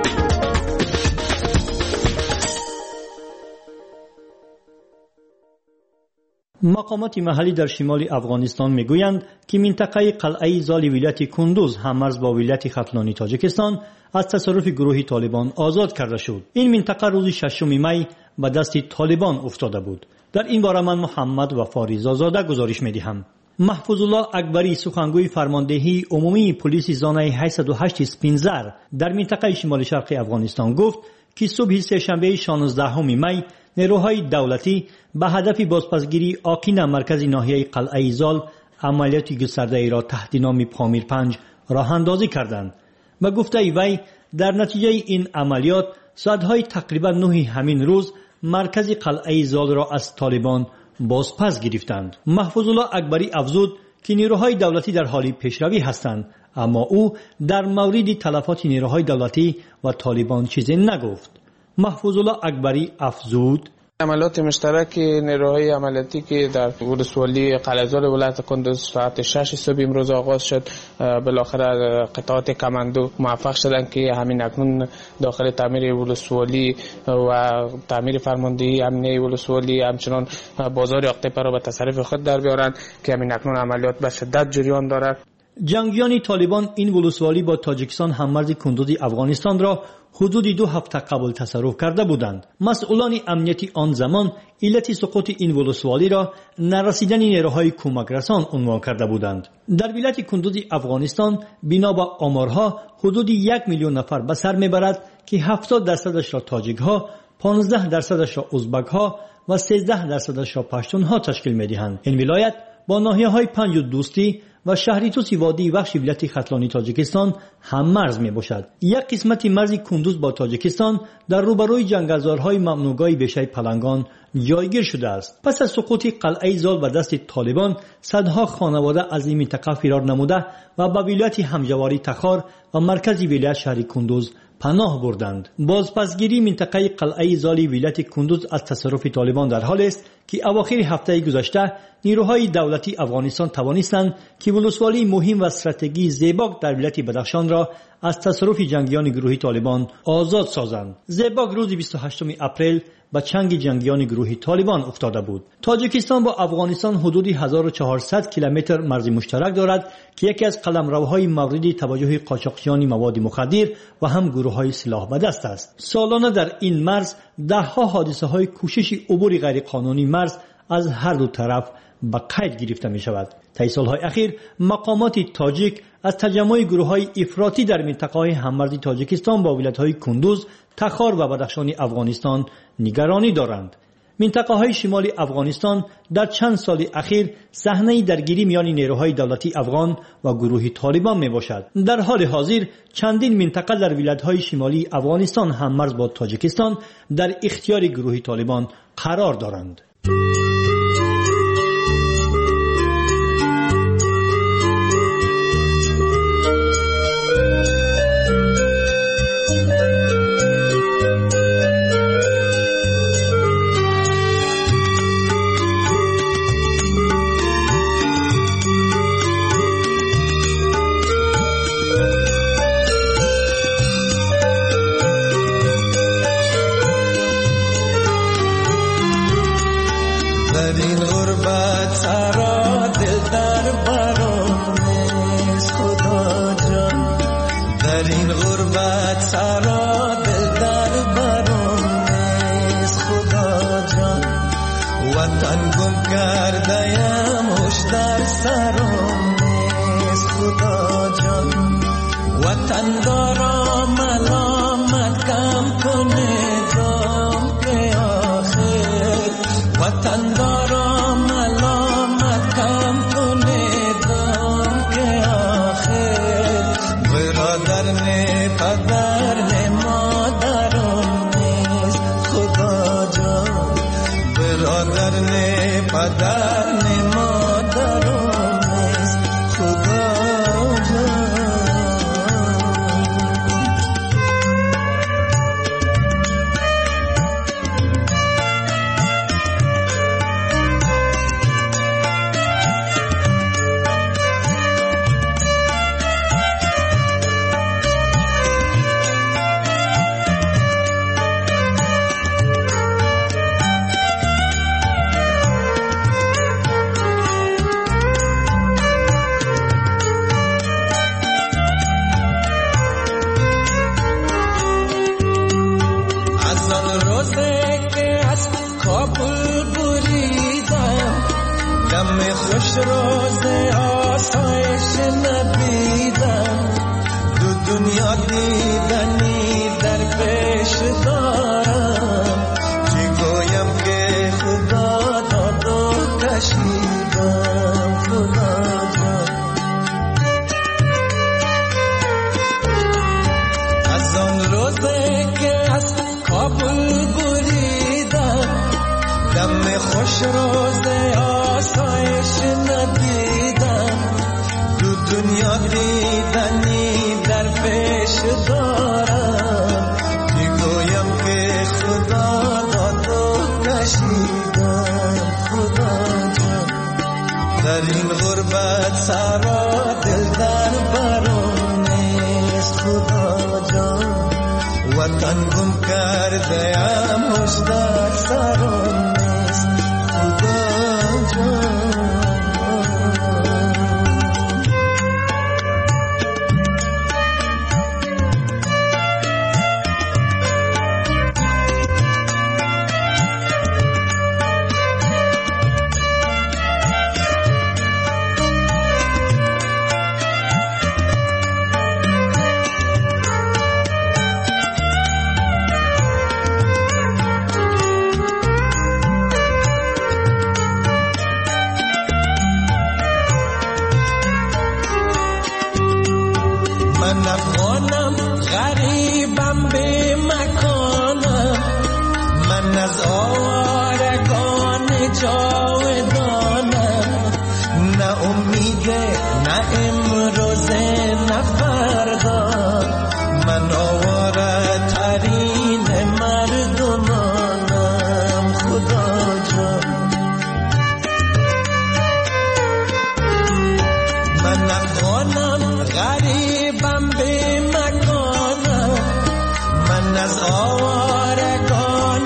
مقامات محلی در شمال افغانستان میگویند که منطقه قلعه زال ولایت کندوز همرز با ولایت ختلانی تاجیکستان از تصرف گروه طالبان آزاد کرده شد. این منطقه روز 6 می به دست طالبان افتاده بود. در این باره من محمد وفاریزا زاده گزارش میدهم. محفوظ الله اکبری سخنگوی فرماندهی عمومی پلیس زانه 808 سپینزر در منطقه شمال شرقی افغانستان گفت که صبح سه‌شنبه 16 می نیروهای دولتی به هدف بازپسگیری آکین مرکز ناحیه قلعه زال عملیات گسترده ای را تحت نام پامیر 5 راه اندازی کردند. به گفته وی در نتیجه این عملیات ساعت‌های تقریبا 9 همین روز مرکز قلعه زال را از طالبان بازپس گرفتند. محفوظ الله اکبری افزود که نیروهای دولتی در حال پیشروی هستند، اما او در مورد تلفات نیروهای دولتی و طالبان چیزی نگفت. محفوظ الله اکبری افزود عملیات مشترک نیروهای عملیاتی که در ولسوالی قلعه‌زال ولایت کندوز ساعت 6 صبح امروز آغاز شد، بالاخره قطعات کماندو موفق شدند که همین اکنون داخل تعمیر ولسوالی و تعمیر فرماندهی امنیه ولسوالی همچنان بازار اقتپه را به تصرف خود در بیارند که همین اکنون عملیات به شدت جریان دارد. جنگیان طالبان این ولسوالی با تاجیکستان هممرز کندوز افغانستان را حدود 2 هفته قبل تصرف کرده بودند. مسئولان امنیتی آن زمان علت سقوط این ولسوالی را نرسیدن نیروهای کمک رسان عنوان کرده بودند. در ولایت کندوز افغانستان بنا به آمارها حدود 1 میلیون نفر به سر میبرد که 70% را تاجیک ها، 15% را ازبک ها و 13% را پشتون ها تشکیل میدهند. این ولایت با ناحیه های پنج دوستی و شهری توسی وادی بخش ولایت ختلانی تاجیکستان هم مرز می باشد. یک قسمت مرز کندوز با تاجیکستان در روبروی جنگلزارهای ممنوعگاه بیشه پلنگان جایگیر شده است. پس از سقوط قلعه زال به دست طالبان، صدها خانواده از این منطقه فرار نموده و به ولایت همجواری تخار و مرکز ولایت شهر کندوز پناه بردند. بازپسگیری منطقه قلعه زالی ولایت کندوز از تصرف طالبان در حال است که اواخر هفته گذشته نیروهای دولتی افغانستان توانستند که ولسوالی مهم و استراتژی زیباک در ولایت بدخشان را از تصرف جنگیان گروهی طالبان آزاد سازند. زیباک روز 28 اپریل به چنگ جنگیان گروهی طالبان افتاده بود. تاجیکستان با افغانستان حدود 1400 کیلومتر مرز مشترک دارد که یکی از قلمروهای مورد توجه قاچاقچیان مواد مخدر و هم گروه‌های سلاح به دست است. سالانه در این مرز ده‌ها حادثه‌های کوشش عبور غیرقانونی مرز از هر دو طرف به قید گرفته می شود. طی سالهای اخیر مقامات تاجیک از تجمع گروه‌های افراطی در منطقه‌های هممرزی تاجیکستان با ولایت‌های کندوز، تخار و بدخشان افغانستان نگرانی دارند. منطقه‌های شمال افغانستان در چند سال اخیر صحنه درگیری میان نیروهای دولتی افغان و گروه طالبان میباشد. در حال حاضر چندین منطقه در ولایت‌های شمالی افغانستان هممرز با تاجیکستان در اختیار گروه طالبان قرار دارند. جاودانم نه امیده نه امروزه نه فردا من آواره ترین مردمانم خدا جان من افغانم غریبم به مکانم من از آوارگان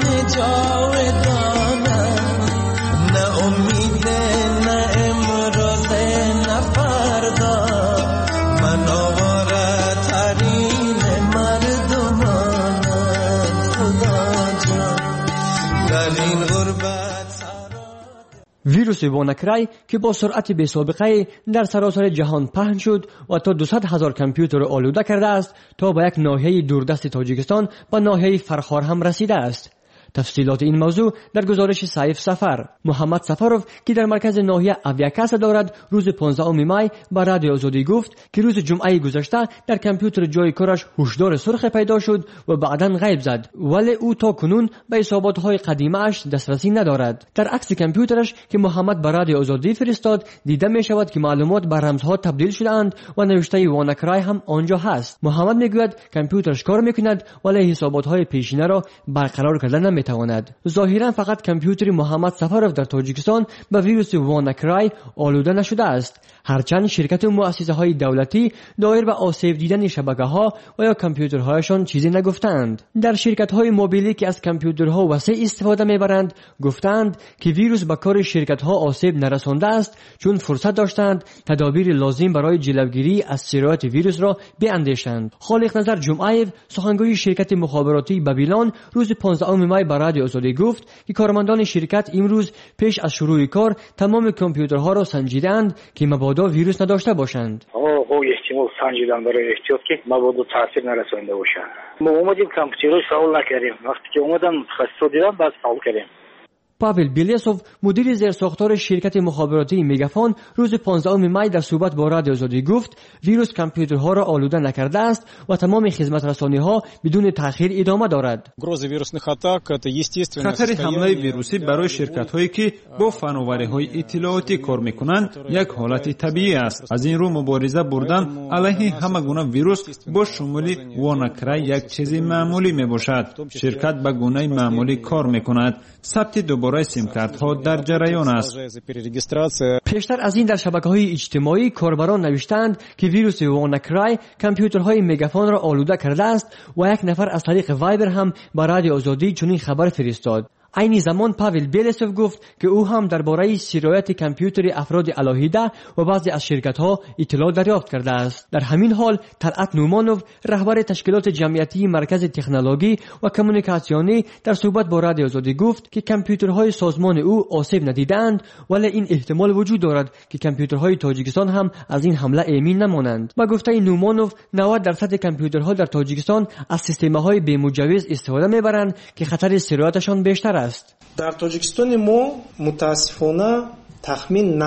جاودانم نه امیده نه امروزه نه فردا من آواره ترین مردمانم خدا جان در این غربت. ویروس واناکرای که با سرعت بی سابقه در سراسر جهان پهن شد و تا 200,000 کامپیوتر آلوده کرده است تا به یک ناحیه دوردست تاجیکستان و ناحیه فرخار هم رسیده است. تفصیلات این موضوع در گزارش سیف سفر. محمد سفروف که در مرکز ناحیه اویاکس دارد روز 15 می به رادیو آزادی گفت که روز جمعه گذشته در کامپیوتر جای کارش هشدار سرخ پیدا شد و بعداً غیب زد، ولی او تا کنون به حسابات‌های قدیمه اش دسترسی ندارد. در عکس کامپیوترش که محمد به رادیو آزادی فرستاد دیده می شود که معلومات به رمزها تبدیل شده اند و نوشته واناکرای هم آنجا هست. محمد میگوید کامپیوترش کار میکند ولی حسابات‌های پیشینه را برقرار کردن تواند. ظاهرا فقط کامپیوتر محمد سفروف در تاجیکستان به ویروس واناکرای آلوده نشده است، هرچند شرکت و مؤسسه‌های دولتی دایر به آسیب دیدن شبکه‌ها و یا کامپیوترهایشان چیزی نگفتند. در شرکت‌های موبیلی که از کامپیوترها وسیع استفاده می‌برند گفتند که ویروس به کار شرکت‌ها آسیب نرسانده است، چون فرصت داشتند تدابیر لازم برای جلوگیری از سرایت ویروس را بیاندیشند. خالق نظر جمعیف سخنگوی شرکت مخابراتی بابیلون روز 15 می به رادیو آزادی گفت که کارمندان شرکت امروز پیش از شروع کار تمام کامپیوترها را سنجیدند که مبادا ویروس نداشته باشند. احتمال سنجیدن برای احتیاط که مبادا تاثیر نرسانده باشند. ما اومدیم کامپیوترها فعال نکردیم، وقتی که اومدن متخصصا دیدن بعد فعال کردیم. پاول بیلیسوف مدیر زیرساختار شرکت مخابراتی میگافون روز 15 می در صحبت با رادیو آزادی گفت ویروس کامپیوترها را آلوده نکرده است و تمام خدمت رسانی‌ها بدون تأخیر ادامه دارد. خطر حمله ویروسی برای شرکت‌هایی که با فناوری‌های اطلاعاتی کار می‌کنند یک حالت طبیعی است. از این رو مبارزه بردن علیه همه گونه ویروس با شمول واناکرای یک چیز معمولی میباشد. شرکت به گونه معمولی کار می‌کند. ثبت دوباره سیم کارت‌ها در جریان است. پیشتر از این در شبکه‌های اجتماعی کاربران نوشتند که ویروس واناکرای کامپیوترهای میگافون را آلوده کرده است و یک نفر از طریق وایبر هم به رادیو آزادی چنین خبر فرستاد. عین زمان پاول بیلیسوف گفت که او هم درباره سرایت کامپیوتر افراد علاهیده و بعضی از شرکت‌ها اطلاع دریافت کرده است. در همین حال طلعت نومانوف رهبر تشکیلات جمعیتی مرکز تکنولوژی و کمیونیکاسیونی در صحبت با رادیو آزادی گفت که کامپیوترهای سازمان او آسیب ندیدند، ولی این احتمال وجود دارد که کامپیوترهای تاجیکستان هم از این حمله ایمن نمانند. با گفته نومانوف 90% کامپیوترها در تاجیکستان از سیستم‌های بی‌مجوز استفاده می‌برند که خطر سرایتشان بیشتر است. در تاجیکستان ما متاسفانه تخمین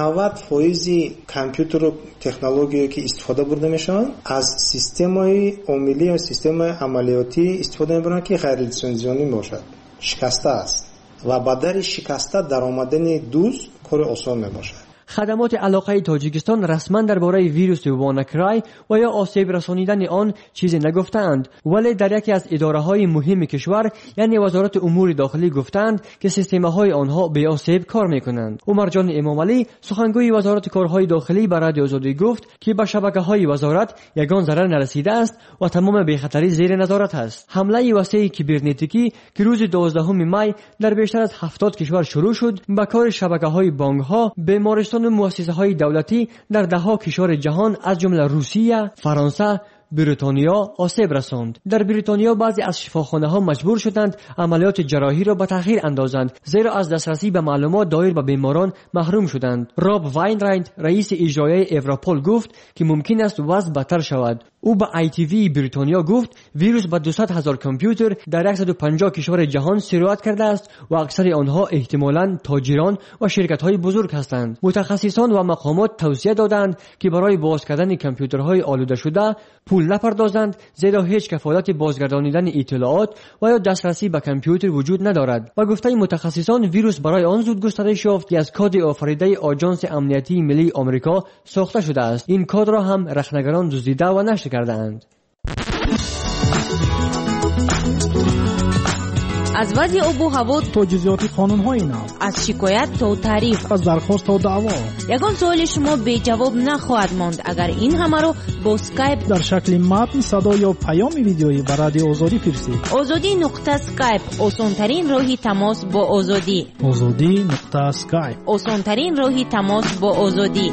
90% کامپیوتر و تکنولوژی که استفاده برده میشن از سیستم‌های عملی یا سیستم عملیاتی استفاده میبرن که غیر لیسانسیونی باشد، شکسته است و با در شکسته در آمدن دوز کار آسان نباشد. خدمات علاقه تاجیکستان رسما درباره ویروس واناکرای و یا آسیب رسانیدن آن چیزی نگفتند، ولی در یکی از اداره‌های مهم کشور یعنی وزارت امور داخلی گفتند که سیستم‌های آنها به آسیب کار می‌کنند. عمر جان امامعلی سخنگوی وزارت کارهای داخلی به رادیو آزادی گفت که به شبکه‌های وزارت یگان ضرر نرسیده است و تمام بی‌خطری زیر نظارت است. حمله وسیع کیبرنتیکی که روز 12 می در بیشتر از 70 کشور شروع شد به کار شبکه‌های بانک‌ها، بیمارستان و مؤسسه‌های دولتی در ده‌ها کشور جهان از جمله روسیه، فرانسه، بریتانیا آسیب رساند. در بریتانیا بعضی از شفاخانه‌ها مجبور شدند عملیات جراحی را به تأخیر اندازند زیرا از دسترسی به معلومات دایر به بیماران محروم شدند. راب واینرایند رئیس اجرایی اورپول گفت که ممکن است وضع بدتر شود. او به ITV بریتانیا گفت ویروس به 200,000 کامپیوتر در 150 کشور جهان سرایت کرده است و اکثر آنها احتمالاً تاجران و شرکت‌های بزرگ هستند. متخصصان و مقامات توصیه دادند که برای باز کردن کامپیوترهای آلوده شده پول نپردازند، زیرا هیچ کفالت بازگردانیدن اطلاعات و یا دسترسی به کامپیوتر وجود ندارد. و گفته متخصصان ویروس برای آن زود گسترش یافت که از کد آفریده آژانس امنیتی ملی آمریکا ساخته شده است. این کد را هم رخنگران دزدیده و نشر کردند. از وضع آب و هوا تا جزئیات قانون‌های نو، از شکایت تا تعریف، از درخواست تا دعوا، یگان سوال شما بی جواب نخواهد ماند اگر این همه رو با اسکایپ در شکل متن، صدا یا پیام ویدیویی به رادیو آزادی فرستید. azadi.skype آسان‌ترین راهی تماس با آزادی. azadi.skype آسان‌ترین راهی تماس با آزادی.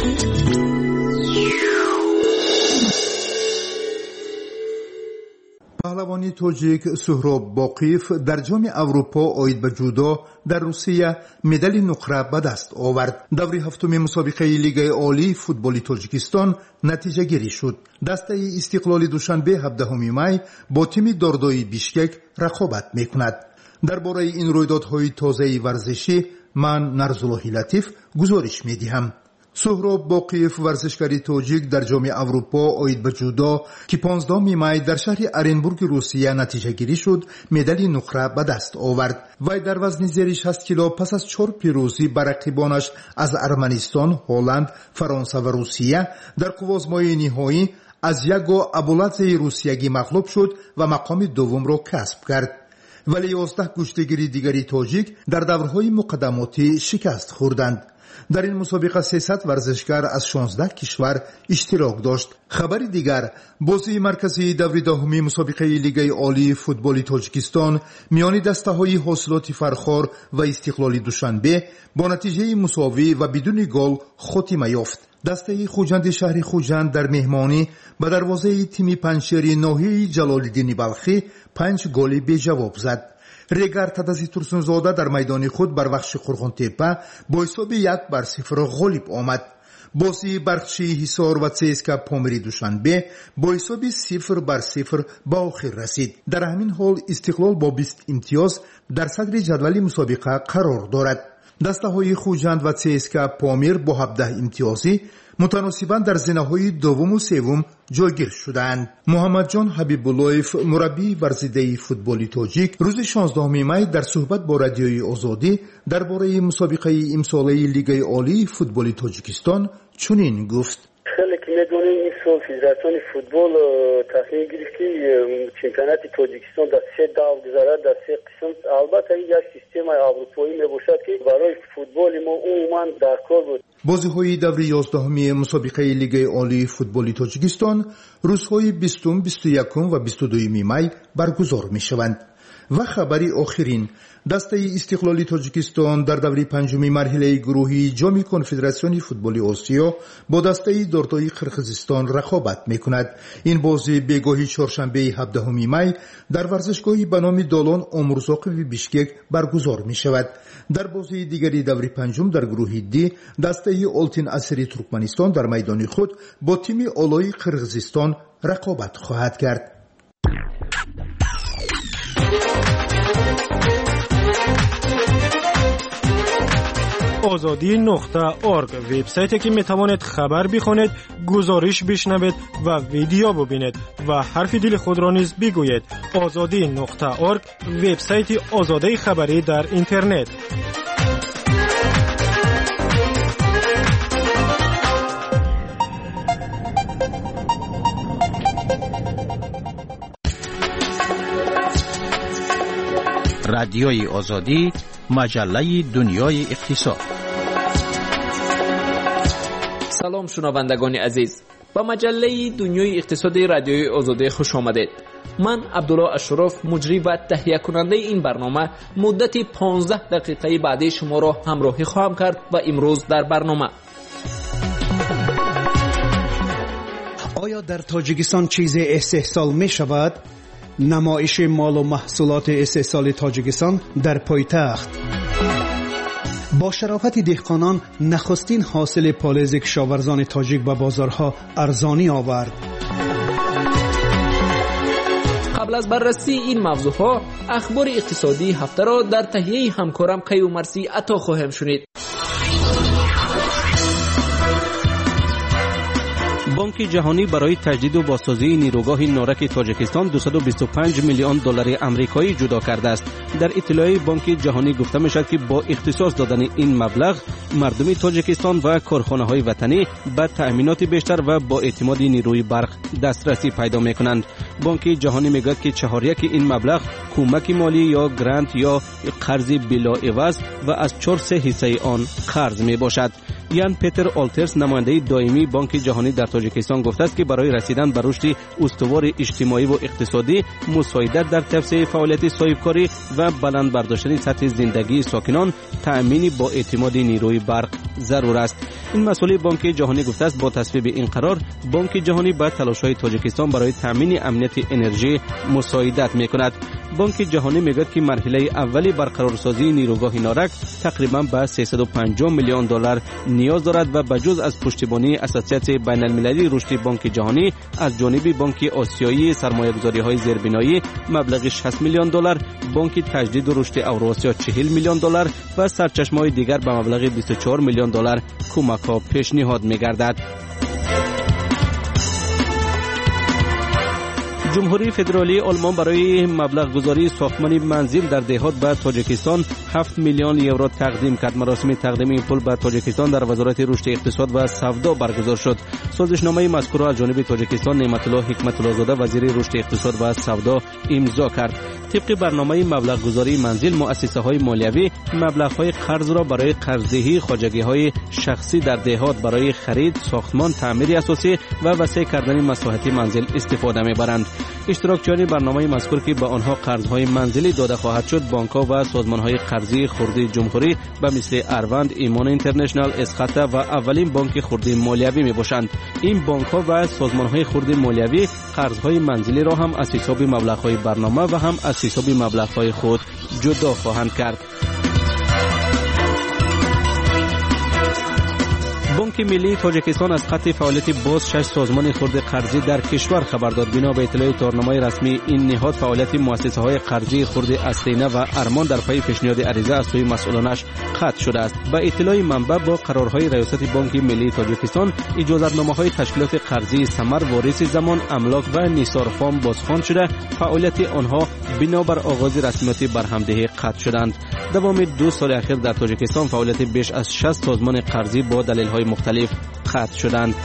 پهلوانی توجیک سهراب باقیف در جام اروپا آید به جودو در روسیه مدال نقره به دست آورد. دوره هفتم مسابقه لیگ عالی فوتبال تاجیکستان نتیجه گیری شد. دسته استقلال دوشنبه 17 می با تیم داردای بیشکک رقابت میکند. درباره این رویدادهای تازه ورزشی من نرزاللهی لطیف گزارش میدهم. سهراب باقیف ورزشکاری توجیک در جام اروپا آید به جودو که 15 می در شهر ارنبورگ روسیه نتیجه گیری شد مدال نقره به دست آورد. وی در وزن زیر 60 کیلو پس از 4 پیروزی بر رقیبانش از ارمنستان، هلند، فرانسه و روسیه در قوازمای نهایی از یگو ابولادزه روسیگی مغلوب شد و مقام دوم را کسب کرد. ولی 11 گشتگیری دیگری تاجیک در دورهای مقدماتی شکست خوردند. در این مسابقه 300 ورزشکار از 16 کشور اشتراک داشت. خبر دیگر، بازی مرکزی دوره دهمی مسابقه لیگ عالی فوتبال تاجیکستان میان دسته‌های حاصلات فرخار و استقلال دوشنبه با نتیجه مساوی و بدون گل خاتمه یافت. دسته خوجند شهر خوجند در مهمانی به دروازه تیم پنجشیر ناحیه جلال‌الدین بلخی 5 گل بی جواب زد. ریگر تدازی ترسونزاده در میدان خود بر بخش قرغن‌تپه با حساب 1-0 غالب آمد. بازی برخشی حصار و CSKA پامیری دوشنبه با حساب 0-0 به آخر رسید. در همین حال استقلال با 20 امتیاز در صدر جدول مسابقه قرار دارد. دسته های خوجند و CSKA پامیر با 17 امتیازی متناسباً در زنه‌های دوم و سوم جایگیر شدند. محمد جان حبیب‌اللهیف مربی ورزیده فوتبال تاجیک روز 16 می در صحبت با رادیوی آزادی درباره مسابقه امساله لیگ عالی فوتبال تاجیکستان چنین گفت: خیلی که میدونیم این سال فدراسیون فوتبال تصمیم گرفت که چمپیونات تاجیکستان در 3 دور گذارد، در 3 قسم. البته یک سیستم اروپایی میباشد که برای فوتبال ما عموما در کار بود. بازی‌های دوره 11 مسابقه لیگ عالی فوتبال تاجیکستان روزهای 20، 21 و 22 می برگزار می‌شوند. و خبری آخرین، دسته استقلال تاجیکستان در دوره 5 مرحله گروهی جام کنفدراسیون فوتبال آسیا با دسته داردای قرقیزستان رقابت می‌کند. این بازی بگاهی چهارشنبه 17 می در ورزشگاهی به نام دالان آمرزاق و بیشکک برگزار می‌شود. در بازی دیگری دوره 5 در گروه دی دسته آلتین اسری ترکمنستان در میدان خود با تیم آلای قرقیزستان رقابت خواهد کرد. azadi.org وبسایتی که میتوانید خبر بخونید، گزارش بشنوید و ویدیو ببینید و حرف دل خود را نیز بگویید. azadi.org وبسایت آزادی خبری در اینترنت. رادیوی آزادی، مجله دنیای اقتصاد. سلام شنوندگان عزیز، با مجله دنیای اقتصادی رادیوی آزادی خوش آمدید. من عبدالله اشرف، مجری و تهیه کننده این برنامه، مدت 15 دقیقه بعدی شما را همراهی خواهم کرد و امروز در برنامه: آیا در تاجیکستان چیز استحصال می شود؟ نمایش مال و محصولات استحصال تاجیکستان در پایتخت. با شرافت دهقانان نخستین حاصل پالز کشاورزان تاجیک به بازارها ارزانی آورد. قبل از بررسی این موضوعها، اخبار اقتصادی هفته را در تهیه همکارم قیومرسی عطا خواهم شنید. بانک جهانی برای تجدید و بازسازی نیروگاه نارک تاجیکستان 225 میلیون دلار آمریکایی جدا کرده است. در اطلاعیه بانک جهانی گفته میشد که با اختصاص دادن این مبلغ مردم تاجیکستان و کارخانه‌های وطنی به تأمینات بیشتر و با اعتماد نیروی برق دسترسی پیدا میکنند. بانک جهانی میگوید که چهاریک این مبلغ کمک مالی یا گرانت یا قرض بلا عوض و از 4/3 حصه آن قرض می باشد. یان پیتر آلترس نماینده دائمی بانک جهانی در تاجیکستان گفته است که برای رسیدن به رشد استوار اجتماعی و اقتصادی، مساعدت در توسعه فعالیت صاحبکاری و بلند برداشتن سطح زندگی ساکنان، تأمین با اعتماد نیروی برق ضرور است. این مسئله بانک جهانی گفته است با تصویب این قرار بانک جهانی به تلاش‌های تاجیکستان برای تأمین امنیت انرژی مساعدت می‌کند. بانک جهانی میگوید که مرحله اولی برقرارسازی نیروگاه نارک تقریبا به 350 میلیون دلار نیاز دارد و بجز از پشتیبانی اساسیت بین المللی رشد بانک جهانی از جانب بانک آسیایی سرمایه‌گذاری‌های زیربنایی مبلغ 60 میلیون دلار، بانک تجدید و رشد اوراسیا 40 میلیون دلار و سرچشمه‌های دیگر به مبلغ 24 میلیون دلار کمک‌ها پیشنهاد می‌گردد. جمهوری فدرالی آلمان برای مبلغ گذاری ساختمان منزل در دهات به تاجیکستان 7 میلیون یورو تقدیم کرد. مراسم تقدیم این پول به تاجیکستان در وزارت رشد اقتصاد و سودا برگزار شد. سازشنامه مذکور را از جانب تاجیکستان نعمت الله حکمت الله زاده وزیر رشد اقتصاد و سودا امضا کرد. طبق برنامه مبلغ گذاری منزل، مؤسسه‌های مالیوی مبلغ‌های قرض را برای قرضدهی خواجگی‌های شخصی در دهات برای خرید ساختمان، تعمیر اساسی و وسیع کردن مساحت منزل استفاده می‌برند. اشتراکچیان برنامه مذکور که به آنها قرض‌های منزلی داده خواهد شد، بانک‌ها و سازمان‌های قرضی خردی جمهوری به مثل اروند، ایمان اینترنشنال، اسخطه و اولین بانک خردی مالیوی میباشند. این بانک‌ها و سازمان‌های خردی مالیوی قرض‌های منزلی را هم از حساب مبلغ‌های برنامه و هم از حساب مبلغ‌های خود جدا خواهند کرد. بانک ملی تاجیکستان از قطع فعالیت باز 6 سازمان خرد قرضی در کشور خبر داد. بنا به اطلاع تارنامه رسمی این نهاد، فعالیت مؤسسه‌های قرضی خرد اسلینه و ارمان در پی پیشنهاد عریضه از سوی مسئولانش قطع شده است. به اطلاع منبع با قرارهای ریاست بانک ملی تاجیکستان، اجازه‌نامه‌های تشکیلات قرضی ثمر، وارث زمان، املاک و نثار فام بازخوان شده، فعالیت آنها بنابر آغاز رسمیت برهمدهی قطع شدند. دوام 2 سال اخیر در تاجیکستان فعالیت بیش از 60 سازمان قرضی با دلایل مختلف قطع شدند.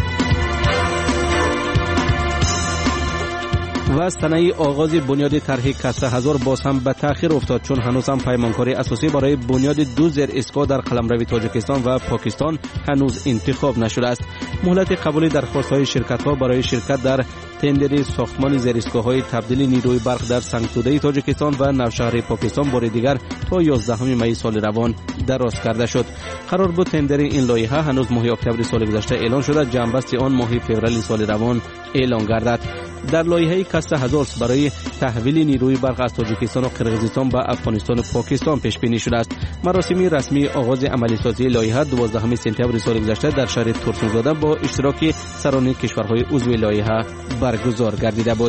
و سنه آغاز بنیاد طرح کسر هزار باز هم به تأخیر افتاد، چون هنوز هم پیمانکاری اساسی برای بنیاد 2 زیر اسکا در قلمرو تاجیکستان و پاکستان هنوز انتخاب نشده است. مهلت قبول درخواست‌های شرکت‌ها برای شرکت در تندر ساختمان زیر اسکاهای تبدیل نیروی برق در سنگتوده تاجیکستان و نوشهر پاکستان بار دیگر تا 11 می سال روان دراز کرده شد. قرار بود تندر این لایحه هنوز ماه اکتبر سال گذشته اعلان شده، جنبست آن ماه فوریه سال روان اعلان گردد. در لایحه کسر هزار برای تحویل نیروی برق از تاجیکستان و قرقیزستان به افغانستان و پاکستان پیش بینی شده است. مراسم رسمی آغاز عملی سازی لایحه 12 سپتامبر سال گذشته در شهر ترسونزاده با اشتراک سران کشورهای عضو لایحه برگزار گردیده بود.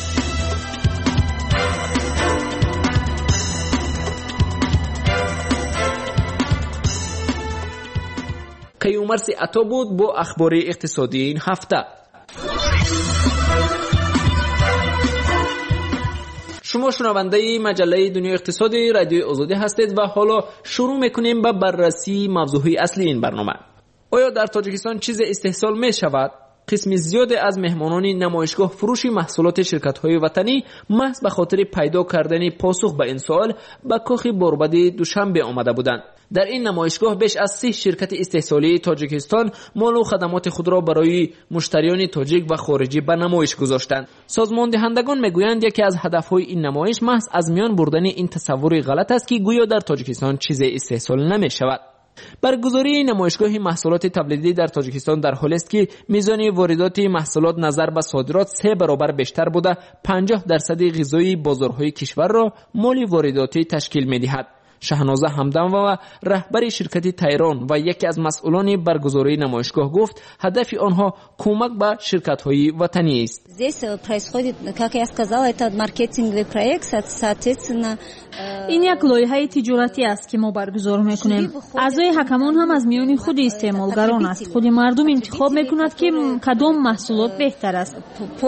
قیومرسی عطا بود با اخبار اقتصادی این هفته. شما شنونده مجله دنیا اقتصادی رادیو آزادی هستید و حالا شروع میکنیم به بررسی موضوعی اصلی این برنامه. آیا در تاجیکستان چیز استحصال می شود؟ قسم زیادی از مهمانان نمایشگاه فروش محصولات شرکت‌های وطنی محض به خاطر پیدا کردن پاسخ به این سوال به کاخ باربد دوشنبه آمده بودند. در این نمایشگاه بیش از 30 شرکت استحصالی تاجیکستان مال و خدمات خود را برای مشتریان تاجیک و خارجی به نمایش گذاشتند. سازمان دهندگان میگویند یکی از هدفهای این نمایش محض از میان بردن این تصور غلط است که گویا در تاجیکستان چیزی استحصال نمی شود. برگزاری نمایشگاه محصولات تولیدی در تاجیکستان در حالی است که میزان واردات محصولات نظر به صادرات 3 برابر بیشتر بوده 50% غذای بازارهای کشور را مال وارداتی تشکیل می‌دهد. شهنازه همدم و رهبر شرکت تایران و یکی از مسئولان برگزاری نمایشگاه گفت هدف آنها کمک به شرکت‌های وطنی است. این یک لایحه تجارتی است که ما برگزار میکنیم. اعضای حکمان هم از میان خود استعمالگران است. خود مردم انتخاب میکند که کدام محصولات بهتر است.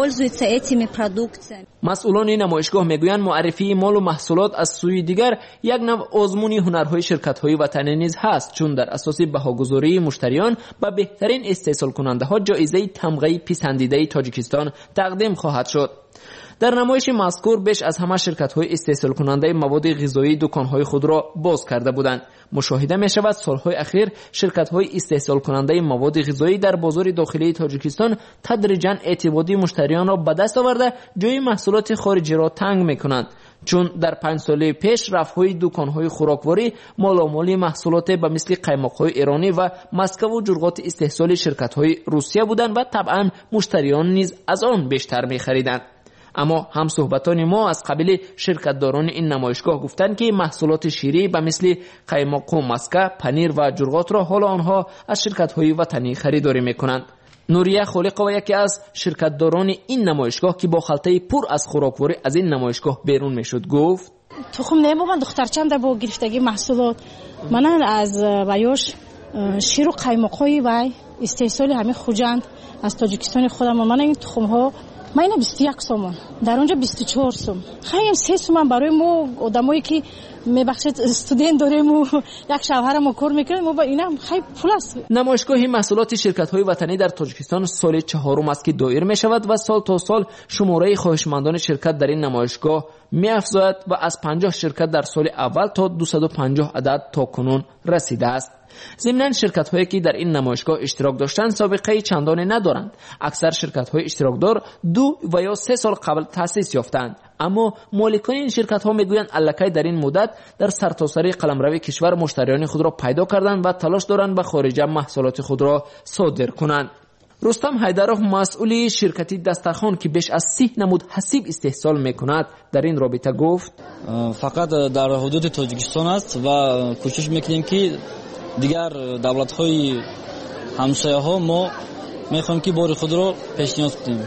مسئولان نمایشگاه میگویند معرفی مال و محصولات از سوی دیگر یک نوع آزمون هنرهای شرکت‌های وطنی نیز هست، چون در اساس بهاگذاری مشتریان به بهترین استحصال کننده ها جایزه تمغه پسندیده تاجیکستان تقدیم خواهد شد. در نمایش مذکور بیش از همه شرکت‌های استحصال کننده مواد غذایی دکان‌های خود را باز کرده بودند. مشاهده می‌شود سال‌های اخیر شرکت‌های استحصال کننده مواد غذایی در بازار داخلی تاجیکستان تدریجاً اعتماد مشتریان را به دست آورده جای محصولات خارجی را تنگ می‌کنند، چون در 5 سال پیش رفع‌های دکان‌های خوراکواری مالامال محصولات به مثل قیماق‌های ایرانی و مسکو و جرقات استحصال شرکت‌های روسیه بودند و طبعاً مشتریان نیز از آن بیشتر می‌خریدند. اما هم صحبتان ما از قبیل شرکتداران این نمایشگاه گفتند که محصولات شیری به مثل قیماق و مسکه، پنیر و جرقات را حالا آنها از شرکت‌های وطنی خریداری می‌کنند. نوریه خالقова یکی از شرکتداران این نمایشگاه که با خلطه پر از خوراکواری از این نمایشگاه بیرون میشد گفت: تخم نمی‌بند دخترچم در با گرفتگی محصولات من از ویاش شیر و قیماق‌های و استحصال همه خوجند از تاجیکستان خودم من این تخم‌ها من 21 سوم در اونجا 24 سوم خیلی 3 سوم برای ما آدمایی که میبخشید استودنت داریم و یک شوهرم کار میکنیم ما با اینا خیلی پول است. نمایشگاه محصولات شرکت‌های وطنی در تاجیکستان سال 4 است که دایر میشود و سال تا سال شماره خواهشمندان شرکت در این نمایشگاه میافزاید و از 50 شرکت در سال اول تا 250 عدد تا کنون رسیده است. ضمناً شرکت‌هایی که در این نمایشگاه اشتراک داشتند سابقه چندانی ندارند. اکثر شرکت‌های اشتراکدار 2 و یا 3 سال قبل تأسیس یافتند، اما مالکان این شرکت‌ها میگویند الکی در این مدت در سرتاسر قلمرو کشور مشتریان خود را پیدا کردند و تلاش دارند به خارج محصولات خود را صادر کنند. رستم حیدرов مسئول شرکت دسترخوان که بیش از 30 نمود حسیب استحصال میکند در این رابطه گفت: فقط در حدود تاجیکستان است و کوشش میکنیم که دیگر دولت‌های همسایه‌ها ما می‌خوایم که بار خود را پیشنهاد کنیم.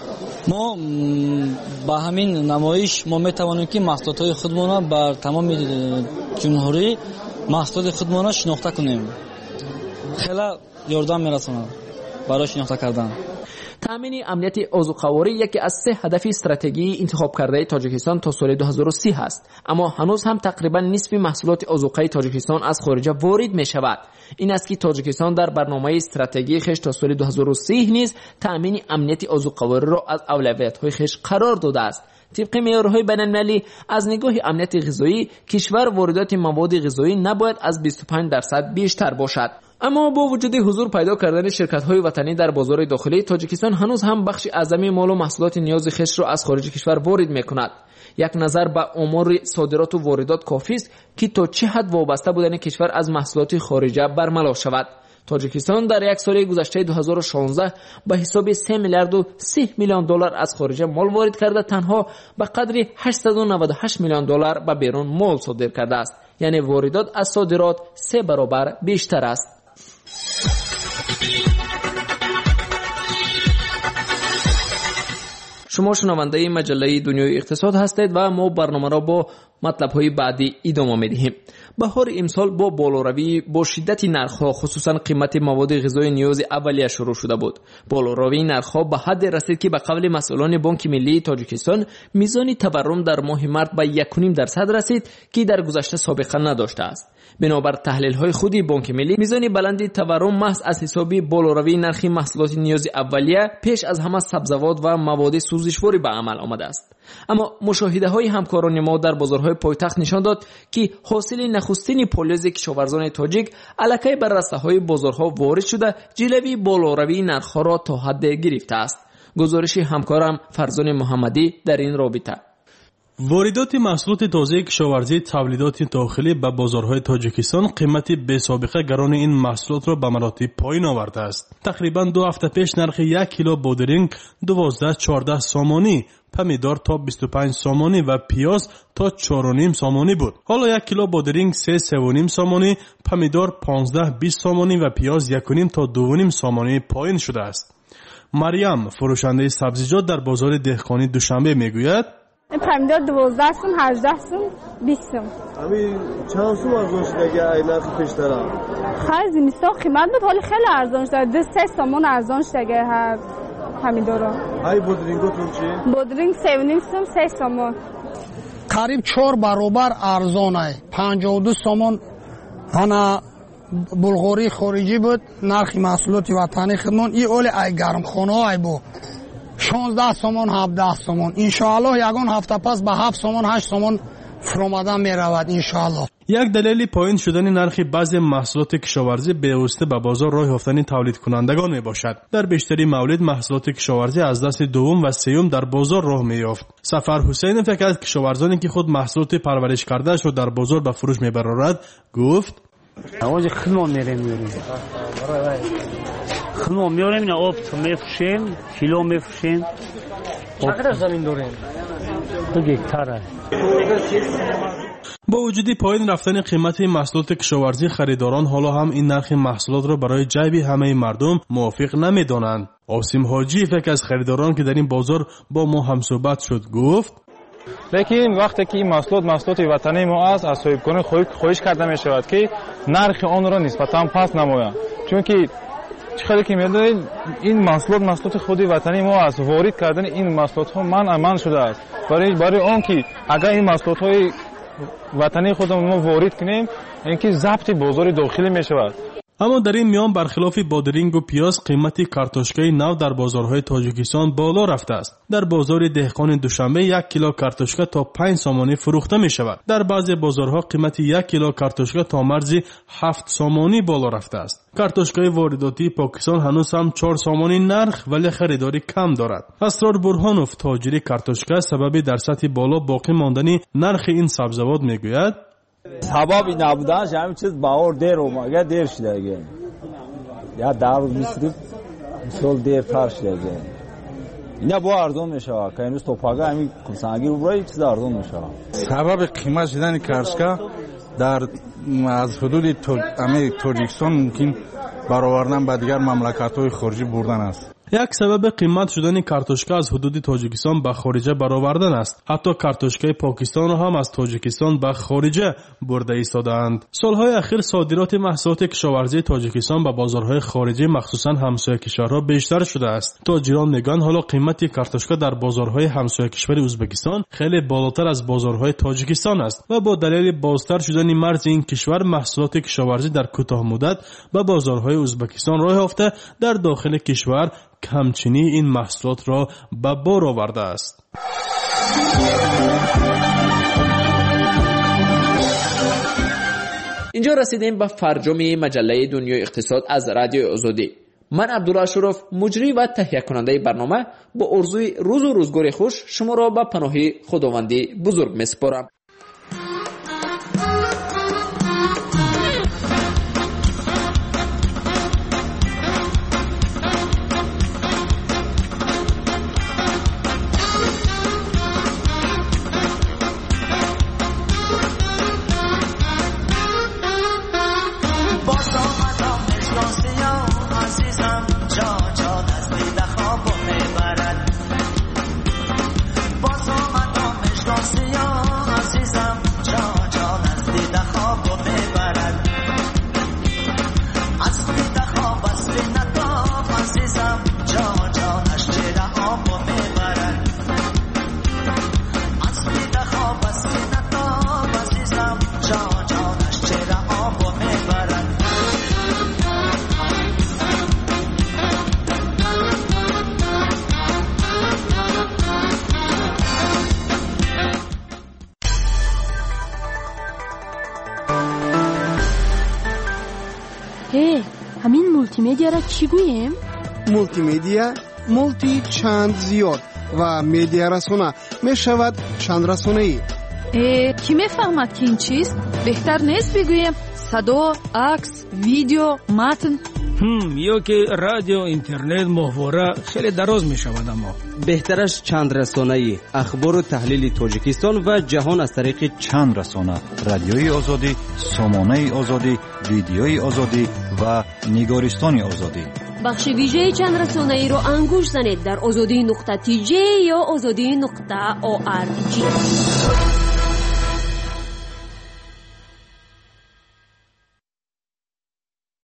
ما با همین نمایش ما می‌توانیم که محصولات خودمان را بر تمام جمهوری محصولات خودمان را شناخته کنیم. خیلی یاردم می‌رساند برای شناخته کردن. تامین امنیت آذوقه‌واری یکی از 3 هدف استراتژی انتخاب کرده تاجیکستان تا سال 2030 است، اما هنوز هم تقریبا نصف محصولات آذوقه تاجیکستان از خارج وارد می شود. این است که تاجیکستان در برنامه استراتژی خیش تا سال 2030 نیز تامین امنیت آذوقه‌واری را از اولویت‌های خیش قرار داده است. طبق معیارهای بین‌المللی از نگاه امنیت غذایی کشور واردات مواد غذایی نباید از 25% بیشتر باشد. اما با وجود حضور پیدا کردن شرکت‌های وطنی در بازار داخلی تاجیکستان هنوز هم بخش اعظمی مال و محصولات نیاز خیش را از خارج کشور وارد می‌کند. یک نظر به آمار صادرات و واردات کافی است که تا چه حد وابسته بودن کشور از محصولات خارجی برملا شود. تاجیکستان در یک سال گذشته 2016 به حساب 3 میلیارد و 30 میلیون دلار از خارج مال وارد کرده، تنها به قدر 898 میلیون دلار به بیرون مال صادر کرده است. یعنی واردات از صادرات 3 برابر بیشتر است. شما شنونده مجله دنیای اقتصاد هستید و ما برنامه را با مطلب‌های بعدی ادامه می‌دهیم. بهار امسال با بالاروی با شدت نرخ‌ها خصوصا قیمت مواد غذایی نیاز اولیه شروع شده بود. بالاروی نرخ‌ها به حد رسید که به قول مسئولان بانک ملی تاجیکستان میزان تورم در ماه مارس به 1.5% رسید که در گذشته سابقه نداشته است. بنابر تحلیل‌های خودی بانک ملی میزان بلند تورم محض از حساب بالاروی نرخ محصولات نیاز اولیه پیش از همه سبزیجات و مواد سوزشواری به عمل آمده است. اما مشاهده‌های همکاران ما در بازارهای پایتخت نشان داد که حاصل نخستین پالیز کشاورزان تاجیک الکی بر رسته‌های بازارها وارد شده جلوی بالاروی نرخ‌ها را تا حد گرفته است. گزارش همکارم فرزان محمدی در این رابطه. واردات محصولات تازه کشاورزی تولیدات داخلی به بازارهای تاجیکستان قیمت بی‌سابقه گران این محصولات را به مراتب پایین آورده است. تقریبا 2 هفته پیش نرخ 1 کیلو بادرینگ 12-14 سامانی، پمیدار تا 25 سامانی و پیاز تا 4.5 سامانی بود. حالا 1 کیلو بادرینگ 3.5 سامانی، پمیدار 15-20 سامانی و پیاز 1.5 تا 2.5 سامانی پایین شده است. مریم فروشنده سبزیجات در بازار دهقانی دوشنبه میگوید پمیدار 12 سوم، 18 سوم، 20 سوم. همین چند سوم ارزان شده اگه این نرخ پیشتره؟ خیلی زمستان قیمت بود، حالی خیلی ارزان شده. 3 سومون ارزان شده اگه هر پمیدارا. های بادرینگاتون چی؟ بادرینگ 3.5 سوم، 3 سومون. قریب 4 برابر ارزانه. 52 سومون هانا بلغاری خارجی بود. نرخ محصولات وطنی خودمون این اول ای گرم خانه های بود. 16 سومون، 17 سومون. انشاءالله یگان هفته پس به 7 سومون، 8 سومون فرآمدن می رود انشاءالله. یک دلیل پایین شدن نرخ بعضی محصولات کشاورزی بی‌واسطه به بازار راه یافتن تولید کنندگان می باشد. در بیشتری مورد محصولات کشاورزی از دست دوم و سوم در بازار راه می یافت. سفر حسین فکر از کشاورزانی که خود محصولات پرورش کرده را در بازار به فروش می برارد گفت آواز خدمت میریم خدمت میاریم اینا آب میفروشیم، کیلو میفروشیم. چقدر زمین داریم؟ 2 هکتاره. با وجود پایین رفتن قیمت محصولات کشاورزی خریداران حالا هم این نرخ محصولات را برای جیب همه مردم موافق نمیدانند. عاصم حاجی فکر از خریداران که در این بازار با ما هم صحبت شد گفت لیکن وقتی که این محصولات وطنی ما است از صاحبکاران خواهش کرده می شود که نرخ آن را نسبتا پست نمایند، چون که چقدر که می‌دونید این محصولات خودی وطنی ما است. وارد کردن این محصولات ها من شده است برای آن که اگر این محصولات های وطنی خودمون ما وارد کنیم اینکه ضبط بازار داخلی می شود. اما در این میان برخلاف بادرینگ و پیاز قیمت کارتوشکای نو در بازارهای تاجیکستان بالا رفته است. در بازار دهقان دوشنبه 1 کیلو کارتوشکا تا 5 سامانی فروخته می شود. در بعضی بازارها قیمت 1 کیلو کارتوشکا تا مرز 7 سامانی بالا رفته است. کارتوشکای وارداتی پاکستان هنوز هم 4 سامانی نرخ ولی خریداری کم دارد. اسرار برهانوف تاجر کارتوشکا سبب در سطح بالا باقی ماندن نرخ این سبزیجات میگوید سببی نبودنش همین چیز بهار دیر اومده، دیر شده اگه یا در روز میشید سال دیرتر شده اگه اینا با ارزان میشه که امروز توپاگه همین کنسانگی رو برای چیز ارزان میشه. سبب قیمت شدن کارتوشکا در از حدود تاجیکستان ممکن برآوردن به دیگر مملکت‌های خارجی بردن است. یک سبب قیمت شدن کارتوشکا از حدود تاجیکستان به خارجه برآوردن است. حتی کارتوشکای پاکستان را هم از تاجیکستان به خارجه برده ایستادند. سالهای اخیر صادرات محصولات کشاورزی تاجیکستان به بازارهای خارجی مخصوصا همسایه کشورها بیشتر شده است. تاجران میگن حالا قیمت کارتوشکا در بازارهای همسایه کشور ازبکستان خیلی بالاتر از بازارهای تاجیکستان است و با دلیل بازتر شدن مرز این کشور محصولات کشاورزی در کوتاه مدت به بازارهای ازبکستان راه یافته در داخل کشور همچنین این محصولات را به بار آورده است. اینجا رسیدیم به فرجام مجله دنیای اقتصاد از رادیو آزادی. من عبدالله اشرف مجری و تهیه کننده برنامه با آرزوی روز و روزگار خوش شما را به پناه خداوندی بزرگ میسپارم. همین مولتی میدیا را چی گوییم؟ مولتی میدیا مولتی چند زیاد و میدیا رسانه می شود چندرسانه‌ای. کی میفهمد که این چیست؟ بهتر نیست بگویم صدا، عکس، ویدیو، متن؟ یا که رادیو، اینترنت، محوره خیلی دراز می شود. اما بهترش چند رسانه‌ای، اخبار و تحلیل تاجیکستان و جهان از طریق چند رسانه: رادیوی آزادی، سامانه آزادی، ویدیوی آزادی و نگارستان آزادی. بخش ویژه چند رسانه‌ای رو انگوش زنید در azadi.tj یا azadi.org.